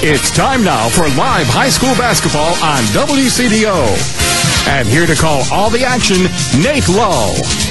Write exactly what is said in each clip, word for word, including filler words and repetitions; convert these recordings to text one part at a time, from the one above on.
It's time now for live high school basketball on W C D O. And here to call all the action, Nate Lull.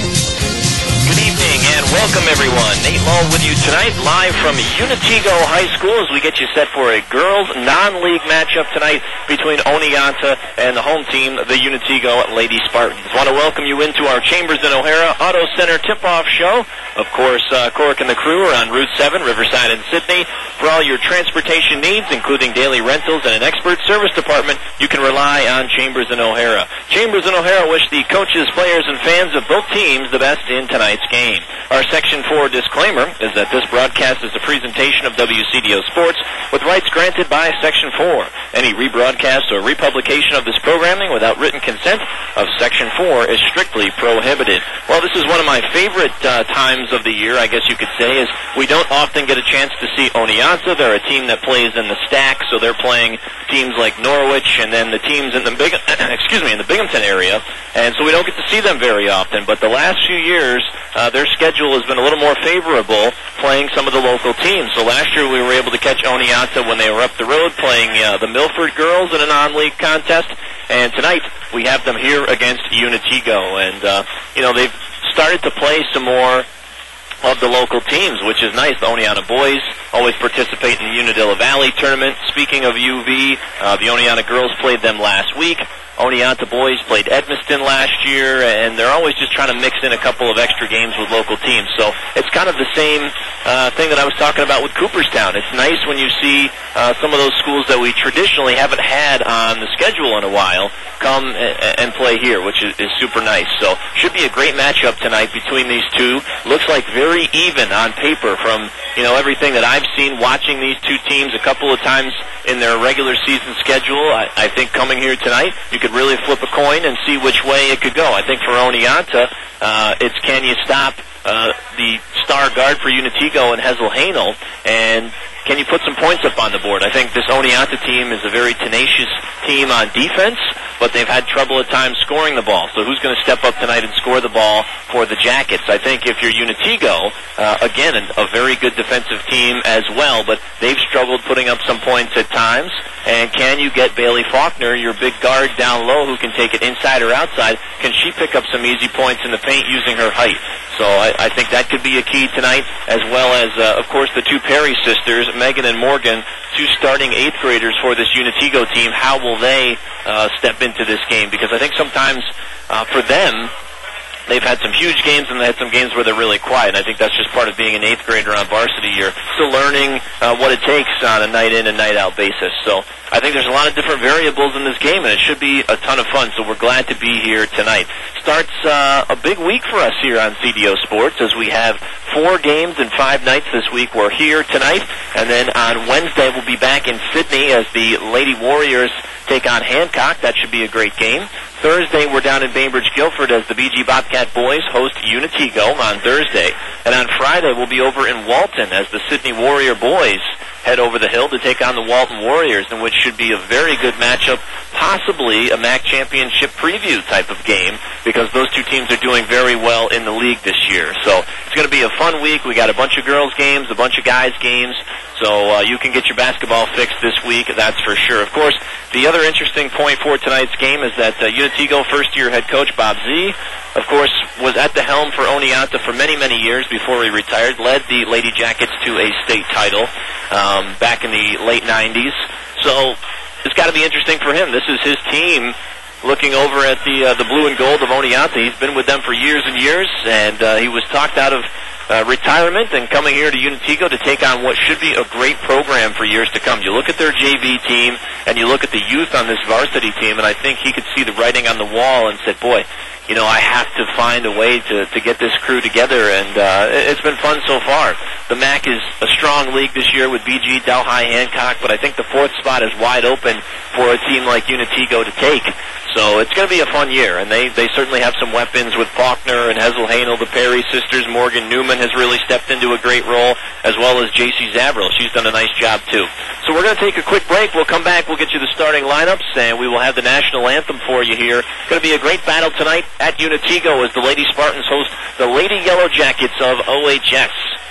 Good evening and welcome everyone. Nate Lull with you tonight, live from Unitego High School as we get you set for a girls non-league matchup tonight between Oneonta and the home team, the Unitego Lady Spartans. Want to welcome you into our Chambers and O'Hara Auto Center tip-off show. Of course, uh, Cork and the crew are on Route seven, Riverside and Sydney. For all your transportation needs, including daily rentals and an expert service department, you can rely on Chambers and O'Hara. Chambers and O'Hara wish the coaches, players, and fans of both teams the best in tonight's game. Our Section four disclaimer is that this broadcast is a presentation of W C D O Sports with rights granted by Section four. Any rebroadcast or republication of this programming without written consent of Section four is strictly prohibited. Well, this is one of my favorite uh, times of the year, I guess you could say, is we don't often get a chance to see Oneonta. They're a team that plays in the stack, so they're playing teams like Norwich and then the teams in the Big, excuse me, in the Binghamton area, and so we don't get to see them very often. But the last few years, uh, their schedule has been a little more favorable playing some of the local teams. So last year we were able to catch Oneonta when they were up the road playing uh, the Milford girls in a non-league contest, and tonight we have them here against Unitego, and uh, you know, they've started to play some more of the local teams, which is nice. The Oneonta boys always participate in the Unadilla Valley tournament. Speaking of U V, uh, the Oneonta girls played them last week. Oneonta boys played Edmiston last year, and they're always just trying to mix in a couple of extra games with local teams. So it's kind of the same uh, thing that I was talking about with Cooperstown. It's nice when you see uh, some of those schools that we traditionally haven't had on the schedule in a while come and, and play here, which is, is super nice. So should be a great matchup tonight between these two. Looks like very even on paper from, you know, everything that I've seen watching these two teams a couple of times in their regular season schedule. I, I think coming here tonight, you could really flip a coin and see which way it could go. I think for Oneonta, uh, it's can you stop uh, the star guard for Unitego and Hessel Haenel, and can you put some points up on the board? I think this Oneonta team is a very tenacious team on defense, but they've had trouble at times scoring the ball. So who's going to step up tonight and score the ball for the Jackets? I think if you're Unitego, uh, again, a very good defensive team as well, but they've struggled putting up some points at times. And can you get Bailey Faulkner, your big guard down low who can take it inside or outside? Can she pick up some easy points in the paint using her height? So I, I think that could be a key tonight, as well as, uh, of course, the two Perry sisters, Megan and Morgan, two starting eighth graders for this Unitego team. How will they uh, step into this game? Because I think sometimes uh, for them, they've had some huge games and they had some games where they're really quiet. And I think that's just part of being an eighth grader on varsity. You're still learning uh, what it takes on a night in and night out basis. So I think there's a lot of different variables in this game, and it should be a ton of fun. So we're glad to be here tonight. Starts uh, a big week for us here on C D O Sports, as we have four games and five nights this week. We're here tonight, and then on Wednesday we'll be back in Sydney as the Lady Warriors take on Hancock. That should be a great game. Thursday, we're down in Bainbridge, Guilford as the B G Bobcat boys host Unitego on Thursday. And on Friday, we'll be over in Walton as the Sydney Warrior boys head over the hill to take on the Walton Warriors, in which should be a very good matchup, possibly a M A C championship preview type of game, because those two teams are doing very well in the league this year. So it's going to be a fun week. We got a bunch of girls games, a bunch of guys games, so uh, you can get your basketball fixed this week, that's for sure. Of course, the other interesting point for tonight's game is that uh, Unitego first-year head coach Bob Z, of course, was at the helm for Oneonta for many, many years before he retired, led the Lady Jackets to a state title um, back in the late nineties. So it's got to be interesting for him. This is his team looking over at the uh, the blue and gold of Oneonta. He's been with them for years and years, and uh, he was talked out of Uh, retirement and coming here to Unitego to take on what should be a great program for years to come. You look at their J V team and you look at the youth on this varsity team, and I think he could see the writing on the wall and said, boy, you know, I have to find a way to, to get this crew together, and uh, it's been fun so far. The M A C is a strong league this year with B G, Delhi, Hancock, but I think the fourth spot is wide open for a team like Unitego to take. So it's going to be a fun year, and they, they certainly have some weapons with Faulkner and Hessel Haenel, the Perry sisters. Morgan Newman has really stepped into a great role, as well as J C Zavril. She's done a nice job, too. So we're going to take a quick break. We'll come back. We'll get you the starting lineups, and we will have the national anthem for you here. Going to be a great battle tonight at Unitego as the Lady Spartans host the Lady Yellow Jackets of O H S.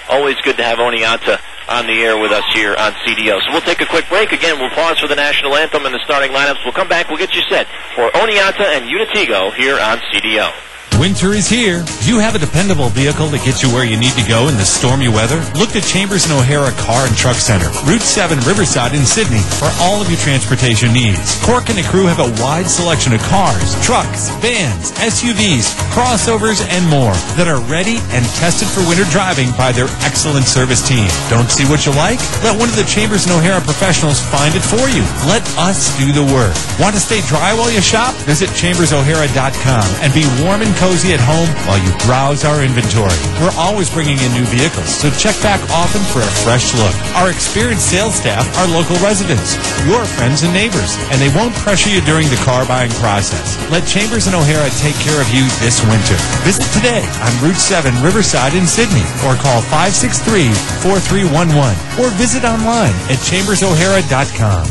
always good to have Oneonta on the air with us here on C D O. So we'll take a quick break. Again, we'll pause for the national anthem and the starting lineups. We'll come back. We'll get you set for Oneonta and Unitigo here on C D O. Winter is here. Do you have a dependable vehicle that gets you where you need to go in the stormy weather? Look to Chambers and O'Hara Car and Truck Center, Route seven Riverside in Sydney, for all of your transportation needs. Cork and the crew have a wide selection of cars, trucks, vans, S U Vs, crossovers, and more that are ready and tested for winter driving by their excellent service team. Don't see what you like? Let one of the Chambers and O'Hara professionals find it for you. Let us do the work. Want to stay dry while you shop? Visit chambers o'hara dot com and be warm and cozy at home while you browse our inventory. We're always bringing in new vehicles, so check back often for a fresh look. Our experienced sales staff are local residents, your friends and neighbors, and they won't pressure you during the car buying process. Let Chambers and O'Hara take care of you this winter. Visit today on Route seven Riverside in Sydney, or call five six three, four three one one, or visit online at chambers o'hara dot com.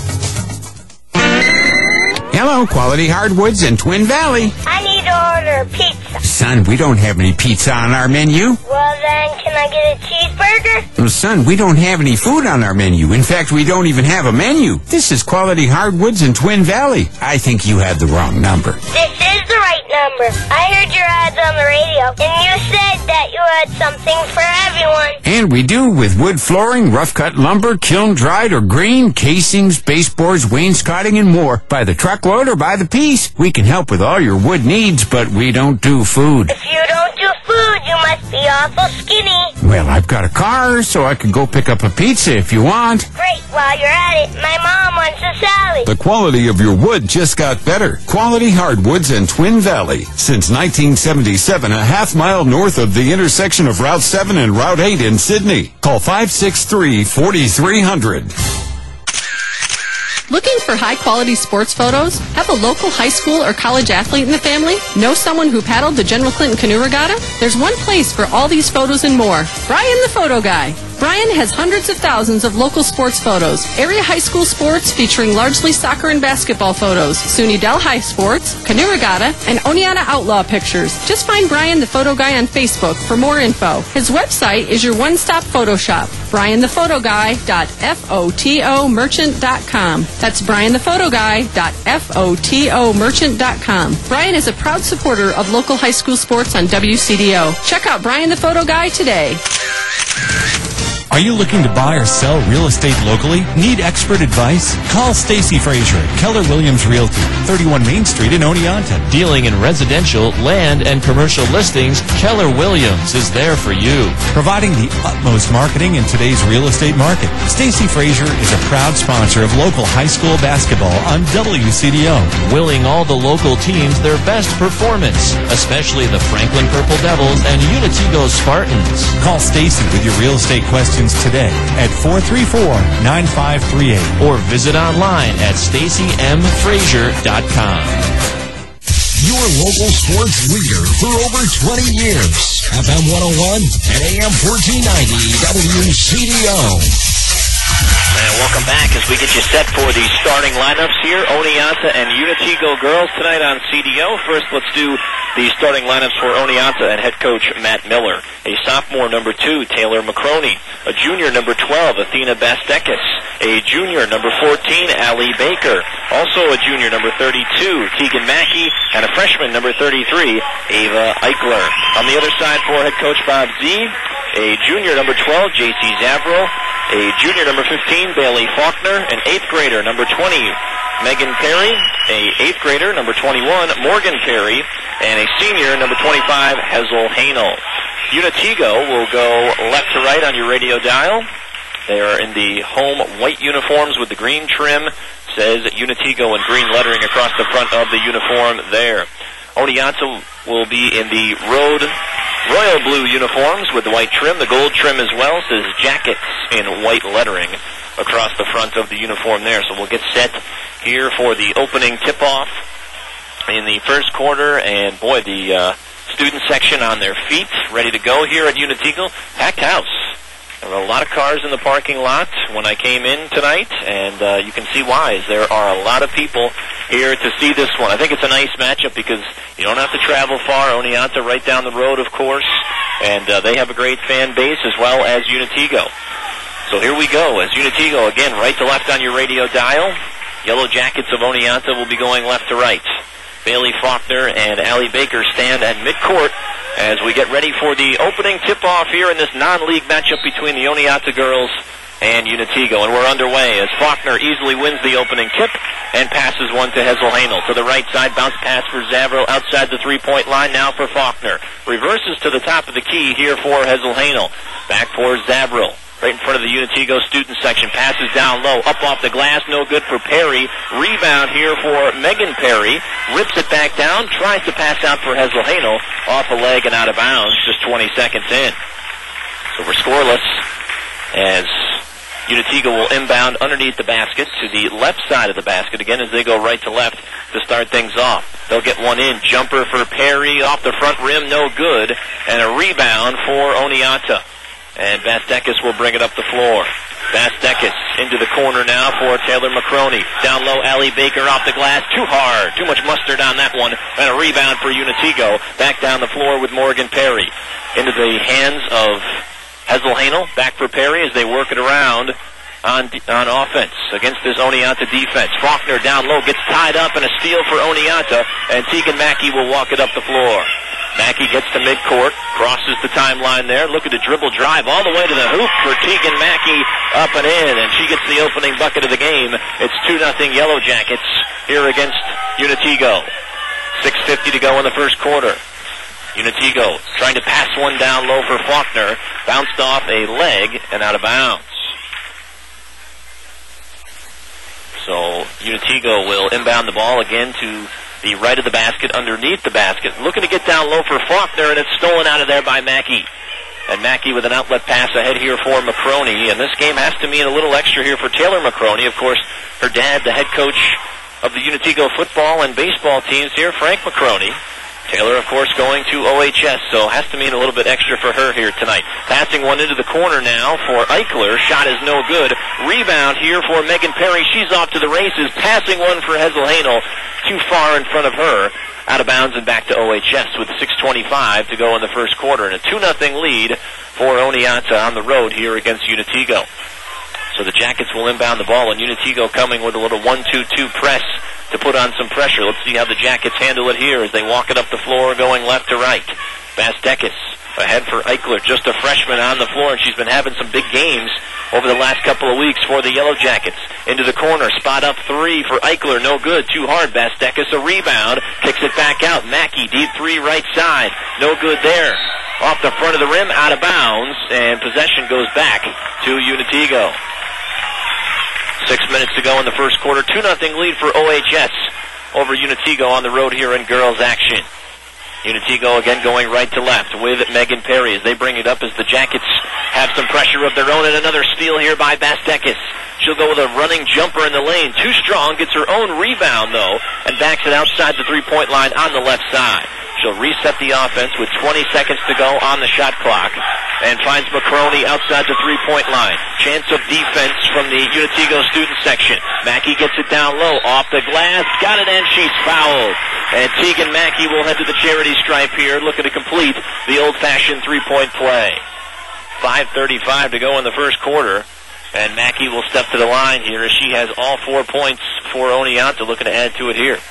Hello, Quality Hardwoods in Twin Valley. I need to order pizza. Son, we don't have any pizza on our menu. Well, then, can I get a cheeseburger? Well, son, we don't have any food on our menu. In fact, we don't even have a menu. This is Quality Hardwoods in Twin Valley. I think you have the wrong number. This is the right number. I heard your ads on the radio, and you said that you had something for everyone. And we do, with wood flooring, rough-cut lumber, kiln-dried or green, casings, baseboards, wainscoting, and more. By the truckload or by the piece. We can help with all your wood needs, but we don't do food. If you don't do food, you must be awful skinny. Well, I've got a car, so I can go pick up a pizza if you want. Great. While you're at it, my mom wants a salad. The quality of your wood just got better. Quality Hardwoods in Twin Valley. Since nineteen seventy-seven, a half mile north of the intersection of Route seven and Route eight in Sydney. Call five six three, four three zero zero. Looking for high-quality sports photos? Have a local high school or college athlete in the family? Know someone who paddled the General Clinton Canoe Regatta? There's one place for all these photos and more. Brian the Photo Guy. Brian has hundreds of thousands of local sports photos, area high school sports featuring largely soccer and basketball photos, SUNY Del High sports, Canoe Regatta, and Oneonta Outlaw pictures. Just find Brian the Photo Guy on Facebook for more info. His website is your one-stop photo shop, brian the photo guy dot foto merchant dot com. That's brian the photo guy dot foto merchant dot com. Brian is a proud supporter of local high school sports on W C D O. Check out Brian the Photo Guy today. Are you looking to buy or sell real estate locally? Need expert advice? Call Stacy Frazier at Keller Williams Realty, thirty-one Main Street in Oneonta. Dealing in residential, land, and commercial listings, Keller Williams is there for you. Providing the utmost marketing in today's real estate market, Stacy Frazier is a proud sponsor of local high school basketball on W C D O. Willing all the local teams their best performance, especially the Franklin Purple Devils and Unitigo Spartans. Call Stacy with your real estate questions today at four three four, nine five three eight or visit online at stacy m frazier dot com. Your local sports leader for over twenty years. F M one oh one and A M fourteen ninety W C D O. And welcome back as we get you set for the starting lineups here. Oneonta and Unitigo girls tonight on C D O. First, let's do the starting lineups for Oneonta and head coach Matt Miller. A sophomore, number two, Taylor McCroney. A junior, number twelve, Athena Bastekis. A junior, number fourteen, Allie Baker. Also a junior, number thirty-two, Tegan Mackey. And a freshman, number thirty-three, Ava Eichler. On the other side for head coach Bob Z, a junior, number twelve, J C Zabro. A junior, number fifteen, Bailey Faulkner. An eighth grader, number twenty, Megan Perry. A eighth grader, number twenty-one, Morgan Perry. And a senior, number twenty-five, Hazel Hanel. Unitigo will go left to right on your radio dial. They are in the home white uniforms with the green trim. Says Unitigo in green lettering across the front of the uniform there. Oneonta will be in the road royal blue uniforms with the white trim. The gold trim as well says Jackets in white lettering across the front of the uniform there. So we'll get set here for the opening tip-off in the first quarter. And boy, the uh, student section on their feet, ready to go here at Unitigo. Packed house There were a lot of cars in the parking lot when I came in tonight, and uh, you can see why. As there are a lot of people here to see this one. I think it's a nice matchup because you don't have to travel far. Oneonta right down the road, of course, and uh, they have a great fan base as well as Unitigo. So here we go as Unitigo, again, right to left on your radio dial. Yellow Jackets of Oneonta will be going left to right. Bailey Faulkner and Allie Baker stand at midcourt as we get ready for the opening tip-off here in this non-league matchup between the Oneonta girls and Unitigo. And we're underway as Faulkner easily wins the opening tip and passes one to Hessel-Hanel. To the right side, bounce pass for Zavro outside the three-point line now for Faulkner. Reverses to the top of the key here for Hessel-Hanel. Back for Zavro. Right in front of the Unitigo student section. Passes down low. Up off the glass. No good for Perry. Rebound here for Megan Perry. Rips it back down. Tries to pass out for Hessel-Hanel. Off a leg and out of bounds. Just twenty seconds in. So we're scoreless as Unitigo will inbound underneath the basket to the left side of the basket. Again, as they go right to left to start things off. They'll get one in. Jumper for Perry. Off the front rim. No good. And a rebound for Oneonta. And Bastekis will bring it up the floor. Bastekis into the corner now for Taylor McCroney. Down low, Allie Baker off the glass. Too hard. Too much mustard on that one. And a rebound for Unitigo. Back down the floor with Morgan Perry. Into the hands of Hessel-Hanel. Back for Perry as they work it around on on offense against this Oneonta defense. Faulkner down low gets tied up and a steal for Oneonta. And Tegan Mackey will walk it up the floor. Mackey gets to midcourt, crosses the timeline there. Look at the dribble drive all the way to the hoop for Tegan Mackey, up and in, and she gets the opening bucket of the game. It's two nothing Yellow Jackets here against Unitigo. six fifty to go in the first quarter. Unitigo trying to pass one down low for Faulkner. Bounced off a leg and out of bounds. So Unitigo will inbound the ball again to the right of the basket, underneath the basket. Looking to get down low for Faulkner, and it's stolen out of there by Mackey. And Mackey with an outlet pass ahead here for McCroney. And this game has to mean a little extra here for Taylor McCroney. Of course, her dad, the head coach of the Unitigo football and baseball teams here, Frank McCroney. Taylor, of course, going to O H S, so has to mean a little bit extra for her here tonight. Passing one into the corner now for Eichler. Shot is no good. Rebound here for Megan Perry. She's off to the races. Passing one for Hessel-Hanel. Too far in front of her. Out of bounds and back to O H S with six twenty-five to go in the first quarter. And a two nothing lead for Oneonta on the road here against Unitigo. So the Jackets will inbound the ball, and Unitigo coming with a little one two two press to put on some pressure. Let's see how the Jackets handle it here as they walk it up the floor going left to right. Bastekis ahead for Eichler, just a freshman on the floor, and she's been having some big games over the last couple of weeks for the Yellow Jackets. Into the corner, spot up three for Eichler, no good, too hard. Bastekis a rebound, kicks it back out. Mackey, deep three right side, no good there. Off the front of the rim, out of bounds, and possession goes back to Unitigo. Six minutes to go in the first quarter. two nothing lead for O H S over Unitigo on the road here in girls action. Unitigo again going right to left with Megan Perry as they bring it up as the Jackets have some pressure of their own, and another steal here by Bastekis. She'll go with a running jumper in the lane. Too strong, gets her own rebound though, and backs it outside the three-point line on the left side. She'll reset the offense with twenty seconds to go on the shot clock and finds McCroney outside the three-point line. Chance of defense from the Unitigo student section. Mackey gets it down low, off the glass, got it, and she's fouled. And Tegan Mackey will head to the charity stripe here, looking to complete the old-fashioned three-point play. five thirty-five to go in the first quarter, and Mackey will step to the line here as she has all four points for Oneonta, looking to add to it here.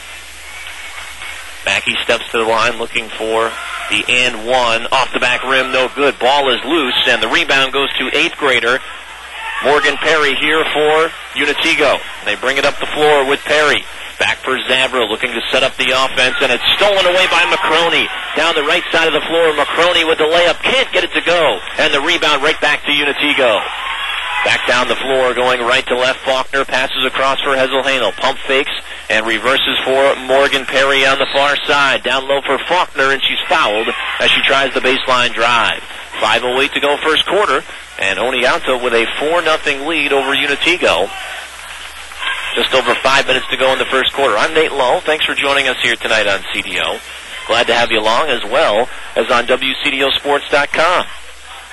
Mackey steps to the line looking for the and one. Off the back rim, no good. Ball is loose, and the rebound goes to eighth grader Morgan Perry here for Unitigo. They bring it up the floor with Perry. Back for Zavro, looking to set up the offense, and it's stolen away by McCroney. Down the right side of the floor, McCroney with the layup. Can't get it to go. And the rebound right back to Unitigo. Back down the floor, going right to left. Faulkner passes across for Hessel-Hanel. Pump fakes and reverses for Morgan Perry on the far side. Down low for Faulkner, and she's fouled as she tries the baseline drive. five oh eight to go first quarter, and Oneonta with a four nothing lead over Unitigo. Just over five minutes to go in the first quarter. I'm Nate Lowe. Thanks for joining us here tonight on C D O. Glad to have you along, as well as on W C D O sports dot com.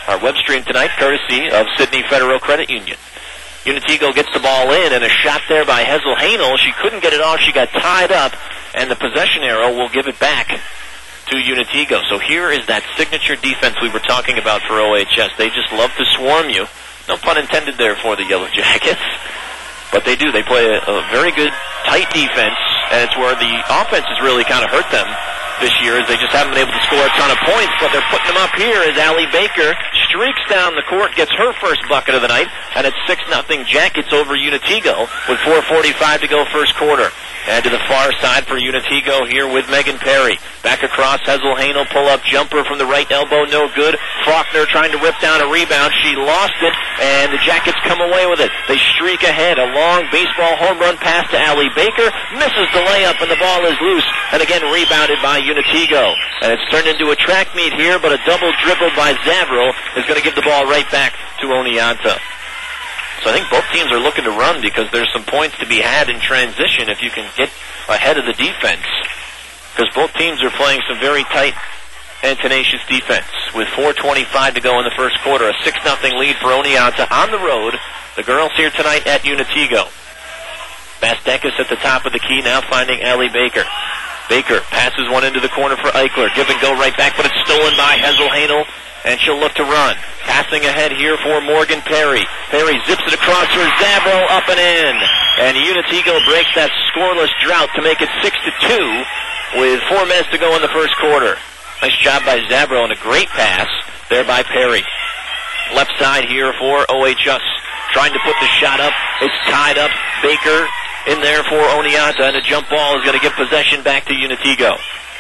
our web stream tonight, courtesy of Sydney Federal Credit Union. Unitigo gets the ball in, and a shot there by Hessel Hanel. She couldn't get it off. She got tied up, and the possession arrow will give it back to Unitigo. So here is that signature defense we were talking about for O H S. They just love to swarm you. No pun intended there for the Yellow Jackets. But they do. They play a, a very good, tight defense, and it's where the offense has really kind of hurt them this year, as they just haven't been able to score a ton of points, but they're putting them up here as Allie Baker streaks down the court, gets her first bucket of the night, and it's six nothing Jackets over Unitigo with four forty-five to go first quarter. And to the far side for Unitigo here with Megan Perry. Back across, Hessel Hanel, pull-up jumper from the right elbow, no good. Faulkner trying to rip down a rebound. She lost it, and the Jackets come away with it. They streak ahead. A long baseball home run pass to Allie Baker. Misses the layup, and the ball is loose. And again, rebounded by Unitigo. And it's turned into a track meet here, but a double dribble by Zavril is going to give the ball right back to Oneonta. So I think both teams are looking to run because there's some points to be had in transition if you can get ahead of the defense. Because both teams are playing some very tight and tenacious defense. With four twenty-five to go in the first quarter, a six nothing lead for Oneonta on the road. The girls here tonight at Unitigo. Bastekis at the top of the key, now finding Allie Baker. Baker passes one into the corner for Eichler. Give and go right back, but it's stolen by Hessel Hanel. And she'll look to run. Passing ahead here for Morgan Perry. Perry zips it across for Zavril, up and in. And Unitigo breaks that scoreless drought to make it six to two with four minutes to go in the first quarter. Nice job by Zavril and a great pass there by Perry. Left side here for O H S. Trying to put the shot up. It's tied up. Baker in there for Oneonta, and a jump ball is going to give possession back to Unitigo.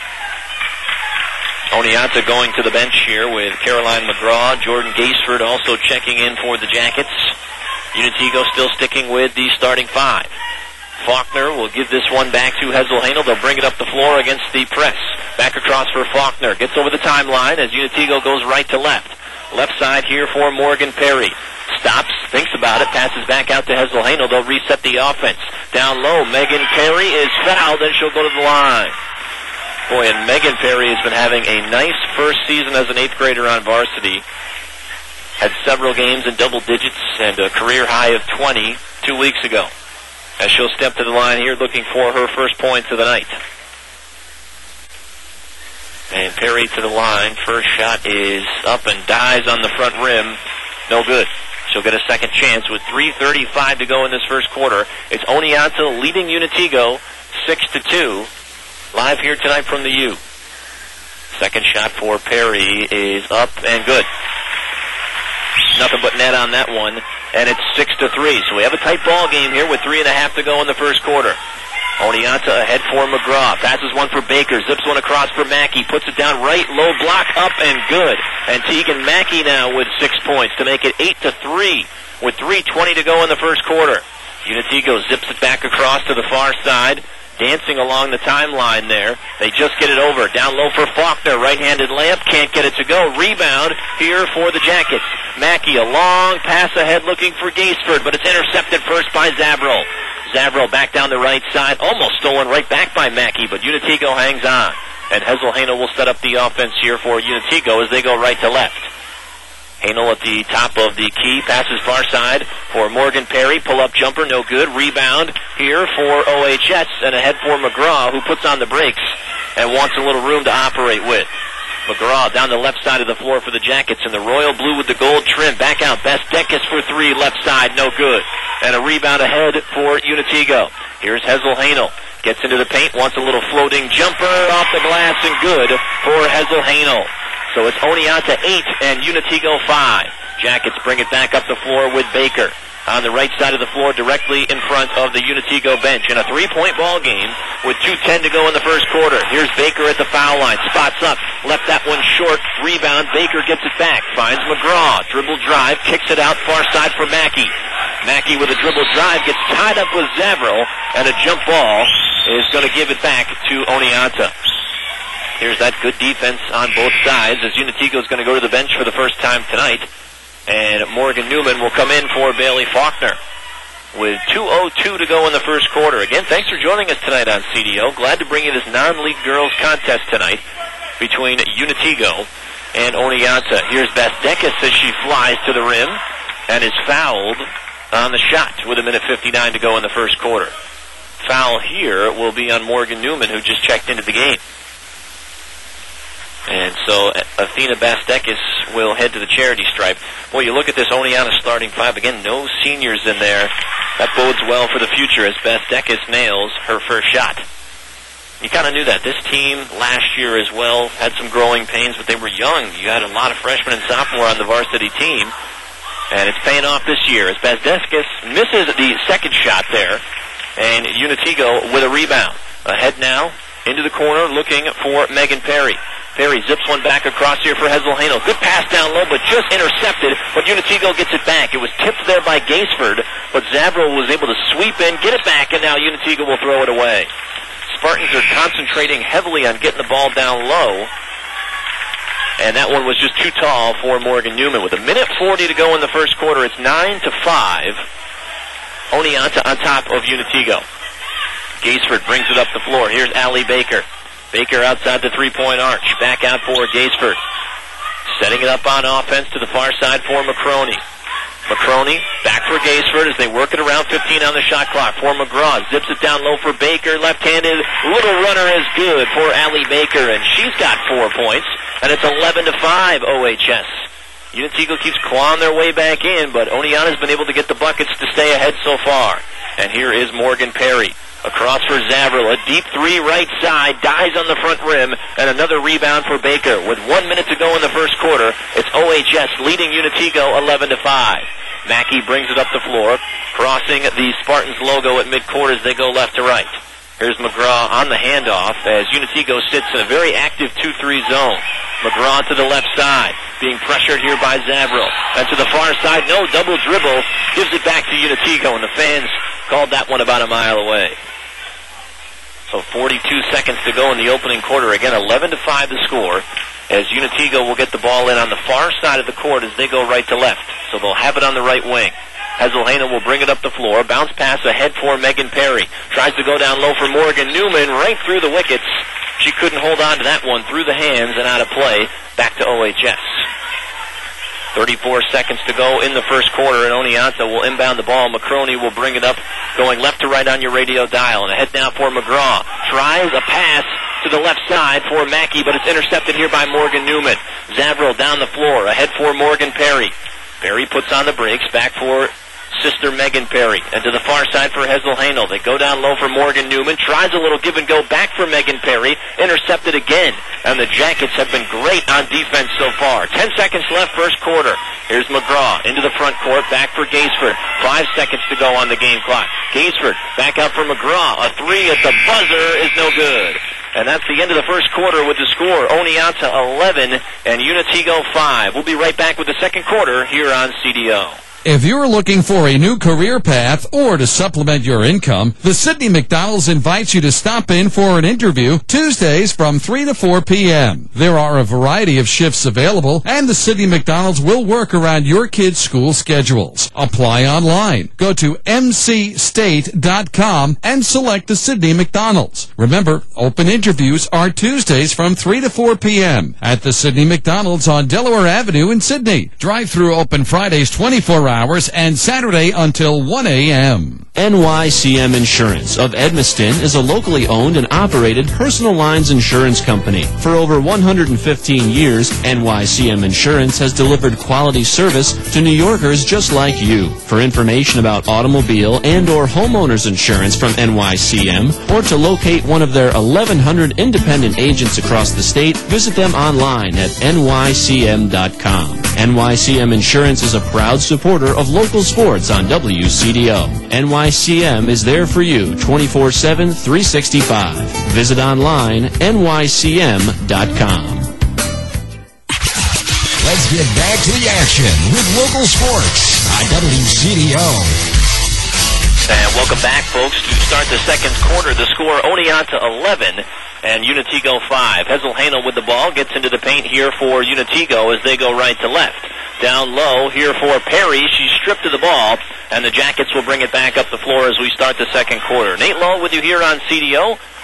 Oneonta going to the bench here with Caroline McGraw. Jordan Gaisford also checking in for the Jackets. Unitigo still sticking with the starting five. Faulkner will give this one back to Hessel Hanel. They'll bring it up the floor against the press. Back across for Faulkner. Gets over the timeline as Unitigo goes right to left. Left side here for Morgan Perry. Stops, thinks about it, passes back out to Hessel Hanel. They'll reset the offense. Down low, Megan Perry is fouled, and she'll go to the line. Boy, and Megan Perry has been having a nice first season as an eighth grader on varsity. Had several games in double digits and a career high of twenty two weeks ago. As she'll step to the line here looking for her first points of the night. And Perry to the line. First shot is up and dies on the front rim. No good. She'll get a second chance with three thirty-five to go in this first quarter. It's Oneonta leading Unitigo six to two. Live here tonight from the U. Second shot for Perry is up and good. Nothing but net on that one. And it's six to three. So we have a tight ball game here with three and a half to go in the first quarter. Oneonta ahead for McGraw. Passes one for Baker. Zips one across for Mackey. Puts it down right. Low block up and good. And Tegan Mackey now with six points to make it eight to three with three twenty to go in the first quarter. Unitigo zips it back across to the far side. Dancing along the timeline there. They just get it over. Down low for Faulkner. Right-handed layup. Can't get it to go. Rebound here for the Jackets. Mackey, a long pass ahead looking for Gaisford, but it's intercepted first by Zavril. Zavril back down the right side. Almost stolen right back by Mackey, but Unitigo hangs on. And Hessel Hanel will set up the offense here for Unitigo as they go right to left. Hanel at the top of the key, passes far side for Morgan Perry. Pull-up jumper, no good. Rebound here for O H S, and ahead for McGraw, who puts on the brakes and wants a little room to operate with. McGraw down the left side of the floor for the Jackets in the royal blue with the gold trim. Back out, Bastekis for three, left side, no good. And a rebound ahead for Unitigo. Here's Hessel Hanel. Gets into the paint, wants a little floating jumper off the glass, and good for Hessel Hanel. So it's Oneonta eight and Unitigo five. Jackets bring it back up the floor with Baker on the right side of the floor directly in front of the Unitigo bench in a three-point ball game with two ten to go in the first quarter. Here's Baker at the foul line. Spots up. Left that one short. Rebound. Baker gets it back. Finds McGraw. Dribble drive. Kicks it out far side for Mackey. Mackey with a dribble drive gets tied up with Zavril, and a jump ball is going to give it back to Oneonta. Here's that good defense on both sides as Unitigo is going to go to the bench for the first time tonight. And Morgan Newman will come in for Bailey Faulkner with two oh two to go in the first quarter. Again, thanks for joining us tonight on C D O. Glad to bring you this non-league girls contest tonight between Unitigo and Oneonta. Here's Bastekis as she flies to the rim and is fouled on the shot with a minute fifty-nine to go in the first quarter. Foul here will be on Morgan Newman, who just checked into the game. And so Athena Bastekis will head to the charity stripe. Boy, you look at this Oneonta starting five. Again, no seniors in there. That bodes well for the future as Bastekis nails her first shot. You kind of knew that. This team last year as well had some growing pains, but they were young. You had a lot of freshmen and sophomore on the varsity team. And it's paying off this year as Bastekis misses the second shot there. And Unitigo with a rebound. Ahead now into the corner looking for Megan Perry. Perry zips one back across here for Hesel-Hainel. Good pass down low, but just intercepted. But Unitigo gets it back. It was tipped there by Gaisford, but Zavril was able to sweep in, get it back, and now Unitigo will throw it away. Spartans are concentrating heavily on getting the ball down low, and that one was just too tall for Morgan Newman. With a minute forty to go in the first quarter, it's nine to five. Oneonta on top of Unitigo. Gaisford brings it up the floor. Here's Allie Baker. Baker outside the three-point arch. Back out for Gaisford. Setting it up on offense to the far side for McCroney. McCroney back for Gaisford as they work it around fifteen on the shot clock for McGraw. Zips it down low for Baker. Left-handed little runner is good for Allie Baker, and she's got four points. And it's eleven to five O H S. Unitigo keeps clawing their way back in, but Oneonta's been able to get the buckets to stay ahead so far. And here is Morgan Perry. Across for Zavril, a deep three right side, dies on the front rim, and another rebound for Baker. With one minute to go in the first quarter, it's O H S leading Unitigo eleven to five. Mackey brings it up the floor, crossing the Spartans logo at midcourt as they go left to right. Here's McGraw on the handoff as Unitigo sits in a very active two three zone. McGraw to the left side, being pressured here by Zavril. And to the far side, no, double dribble, gives it back to Unitigo, and the fans called that one about a mile away. So forty-two seconds to go in the opening quarter. Again, eleven to five the score, as Unitigo will get the ball in on the far side of the court as they go right to left. So they'll have it on the right wing. Hesel-Hainel will bring it up the floor. Bounce pass ahead for Megan Perry. Tries to go down low for Morgan Newman, right through the wickets. She couldn't hold on to that one, through the hands and out of play. Back to O H S. thirty-four seconds to go in the first quarter, and Oneonta will inbound the ball. McCroney will bring it up, going left to right on your radio dial. And ahead now for McGraw. Tries a pass to the left side for Mackey, but it's intercepted here by Morgan Newman. Zavril down the floor, ahead for Morgan Perry. Perry puts on the brakes, back for sister Megan Perry. And to the far side for Hesel-Hainel. They go down low for Morgan Newman. Tries a little give and go back for Megan Perry. Intercepted again. And the Jackets have been great on defense so far. Ten seconds left, first quarter. Here's McGraw into the front court. Back for Gaisford. Five seconds to go on the game clock. Gaisford back out for McGraw. A three at the buzzer is no good. And that's the end of the first quarter with the score. Oneonta eleven and Unitigo five. We'll be right back with the second quarter here on C D O. If you're looking for a new career path or to supplement your income, the Sidney McDonald's invites you to stop in for an interview Tuesdays from three to four p.m. There are a variety of shifts available, and the Sidney McDonald's will work around your kids' school schedules. Apply online. Go to m c state dot com and select the Sidney McDonald's. Remember, open interviews are Tuesdays from three to four p.m. at the Sidney McDonald's on Delaware Avenue in Sidney. Drive-through open Fridays twenty-four hours and Saturday until one a.m. N Y C M Insurance of Edmiston is a locally owned and operated personal lines insurance company. For over one hundred fifteen years, N Y C M Insurance has delivered quality service to New Yorkers just like you. For information about automobile and or homeowners insurance from N Y C M, or to locate one of their eleven hundred independent agents across the state, visit them online at N Y C M dot com. N Y C M Insurance is a proud supporter of local sports on W C D O. N Y C M is there for you twenty-four seven, three sixty-five. Visit online, N Y C M dot com. Let's get back to the action with local sports on W C D O. And welcome back, folks, to start the second quarter. The score, Oneonta eleven and Unitigo five. Hesel-Hainel with the ball gets into the paint here for Unitigo as they go right to left. Down low here for Perry. She's stripped of the ball, and the Jackets will bring it back up the floor as we start the second quarter. Nate Lowe with you here on C D O.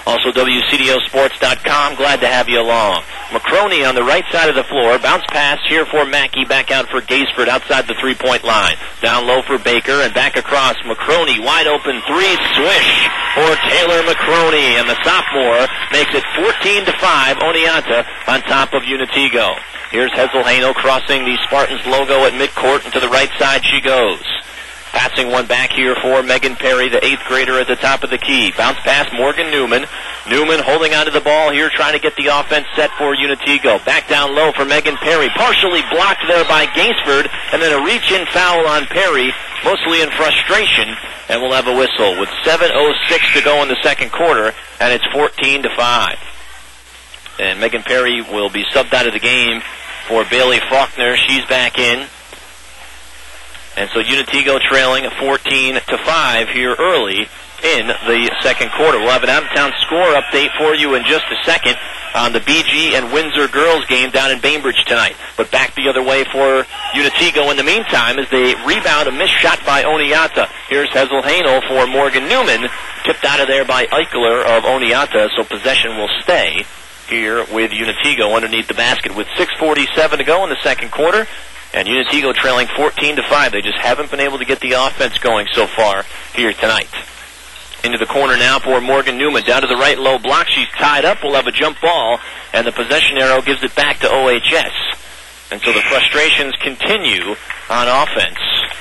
Also, W C D O Sports dot com. Glad to have you along. McCroney on the right side of the floor. Bounce pass here for Mackey. Back out for Gaisford outside the three-point line. Down low for Baker and back across. McCroney wide open three. Swish for Taylor McCroney. And the sophomore makes it fourteen to five. Oneonta on top of Unitigo. Here's Hesselhano crossing the Spartans logo at midcourt, and to the right side she goes. Passing one back here for Megan Perry, the eighth grader at the top of the key. Bounce pass, Morgan Newman. Newman holding onto the ball here, trying to get the offense set for Unitigo. Back down low for Megan Perry. Partially blocked there by Gaisford, and then a reach-in foul on Perry, mostly in frustration, and we'll have a whistle with seven oh six to go in the second quarter, and it's fourteen to five. And Megan Perry will be subbed out of the game for Bailey Faulkner. She's back in. And so Unitigo trailing fourteen to five here early in the second quarter. We'll have an out-of-town score update for you in just a second on the B G and Windsor girls game down in Bainbridge tonight. But back the other way for Unitigo in the meantime as they rebound a missed shot by Oneonta. Here's Hesselhano for Morgan Newman. Tipped out of there by Eichler of Oneonta, so possession will stay here with Unitigo underneath the basket with six forty-seven to go in the second quarter. And Unitigo trailing fourteen to five. They just haven't been able to get the offense going so far here tonight. Into the corner now for Morgan Newman. Down to the right, low block. She's tied up. We'll have a jump ball. And the possession arrow gives it back to O H S. And so the frustrations continue on offense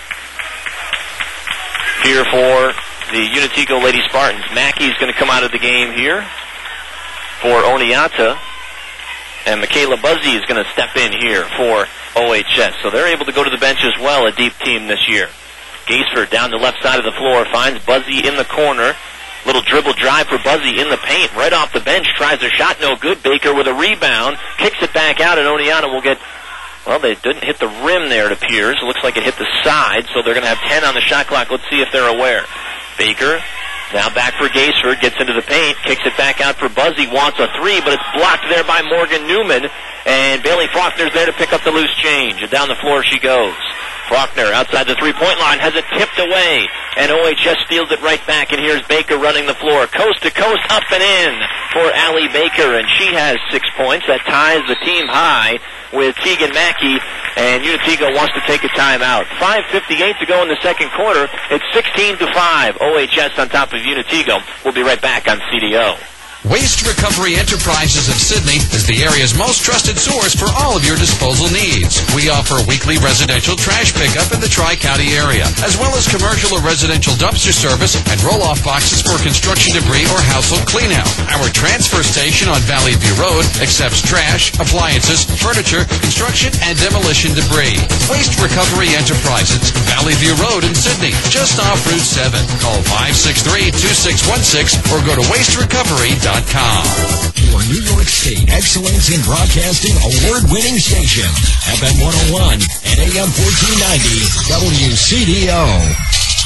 here for the Unitigo Lady Spartans. Mackey's going to come out of the game here for Oneonta. And Michaela Buzzy is going to step in here for O H S. So they're able to go to the bench as well, a deep team this year. Gaisford down the left side of the floor, finds Buzzy in the corner. Little dribble drive for Buzzy in the paint, right off the bench, tries a shot, no good. Baker with a rebound, kicks it back out, and Oneonta will get, well, they didn't hit the rim there, it appears. It looks like it hit the side, so they're going to have ten on the shot clock. Let's see if they're aware. Baker, now back for Gaisford, gets into the paint, kicks it back out for Buzzy, wants a three, but it's blocked there by Morgan Newman, and Bailey Faulkner's there to pick up the loose change, and down the floor she goes. Faulkner outside the three-point line has it tipped away, and O H S steals it right back, and here's Baker running the floor, coast to coast, up and in for Allie Baker, and she has six points. That ties the team high with Tegan Mackey, and Unitigo wants to take a timeout. five fifty-eight to go in the second quarter. It's sixteen to five. O H S on top of Unitigo. We'll be right back on C D O. Waste Recovery Enterprises of Sydney is the area's most trusted source for all of your disposal needs. We offer weekly residential trash pickup in the Tri-County area, as well as commercial or residential dumpster service and roll-off boxes for construction debris or household cleanout. Our transfer station on Valley View Road accepts trash, appliances, furniture, construction, and demolition debris. Waste Recovery Enterprises, Valley View Road in Sydney, just off Route seven. Call five six three, two six one six or go to waste recovery dot com. Your New York State Excellence in Broadcasting award-winning station, F M one oh one and A M fourteen ninety W C D O.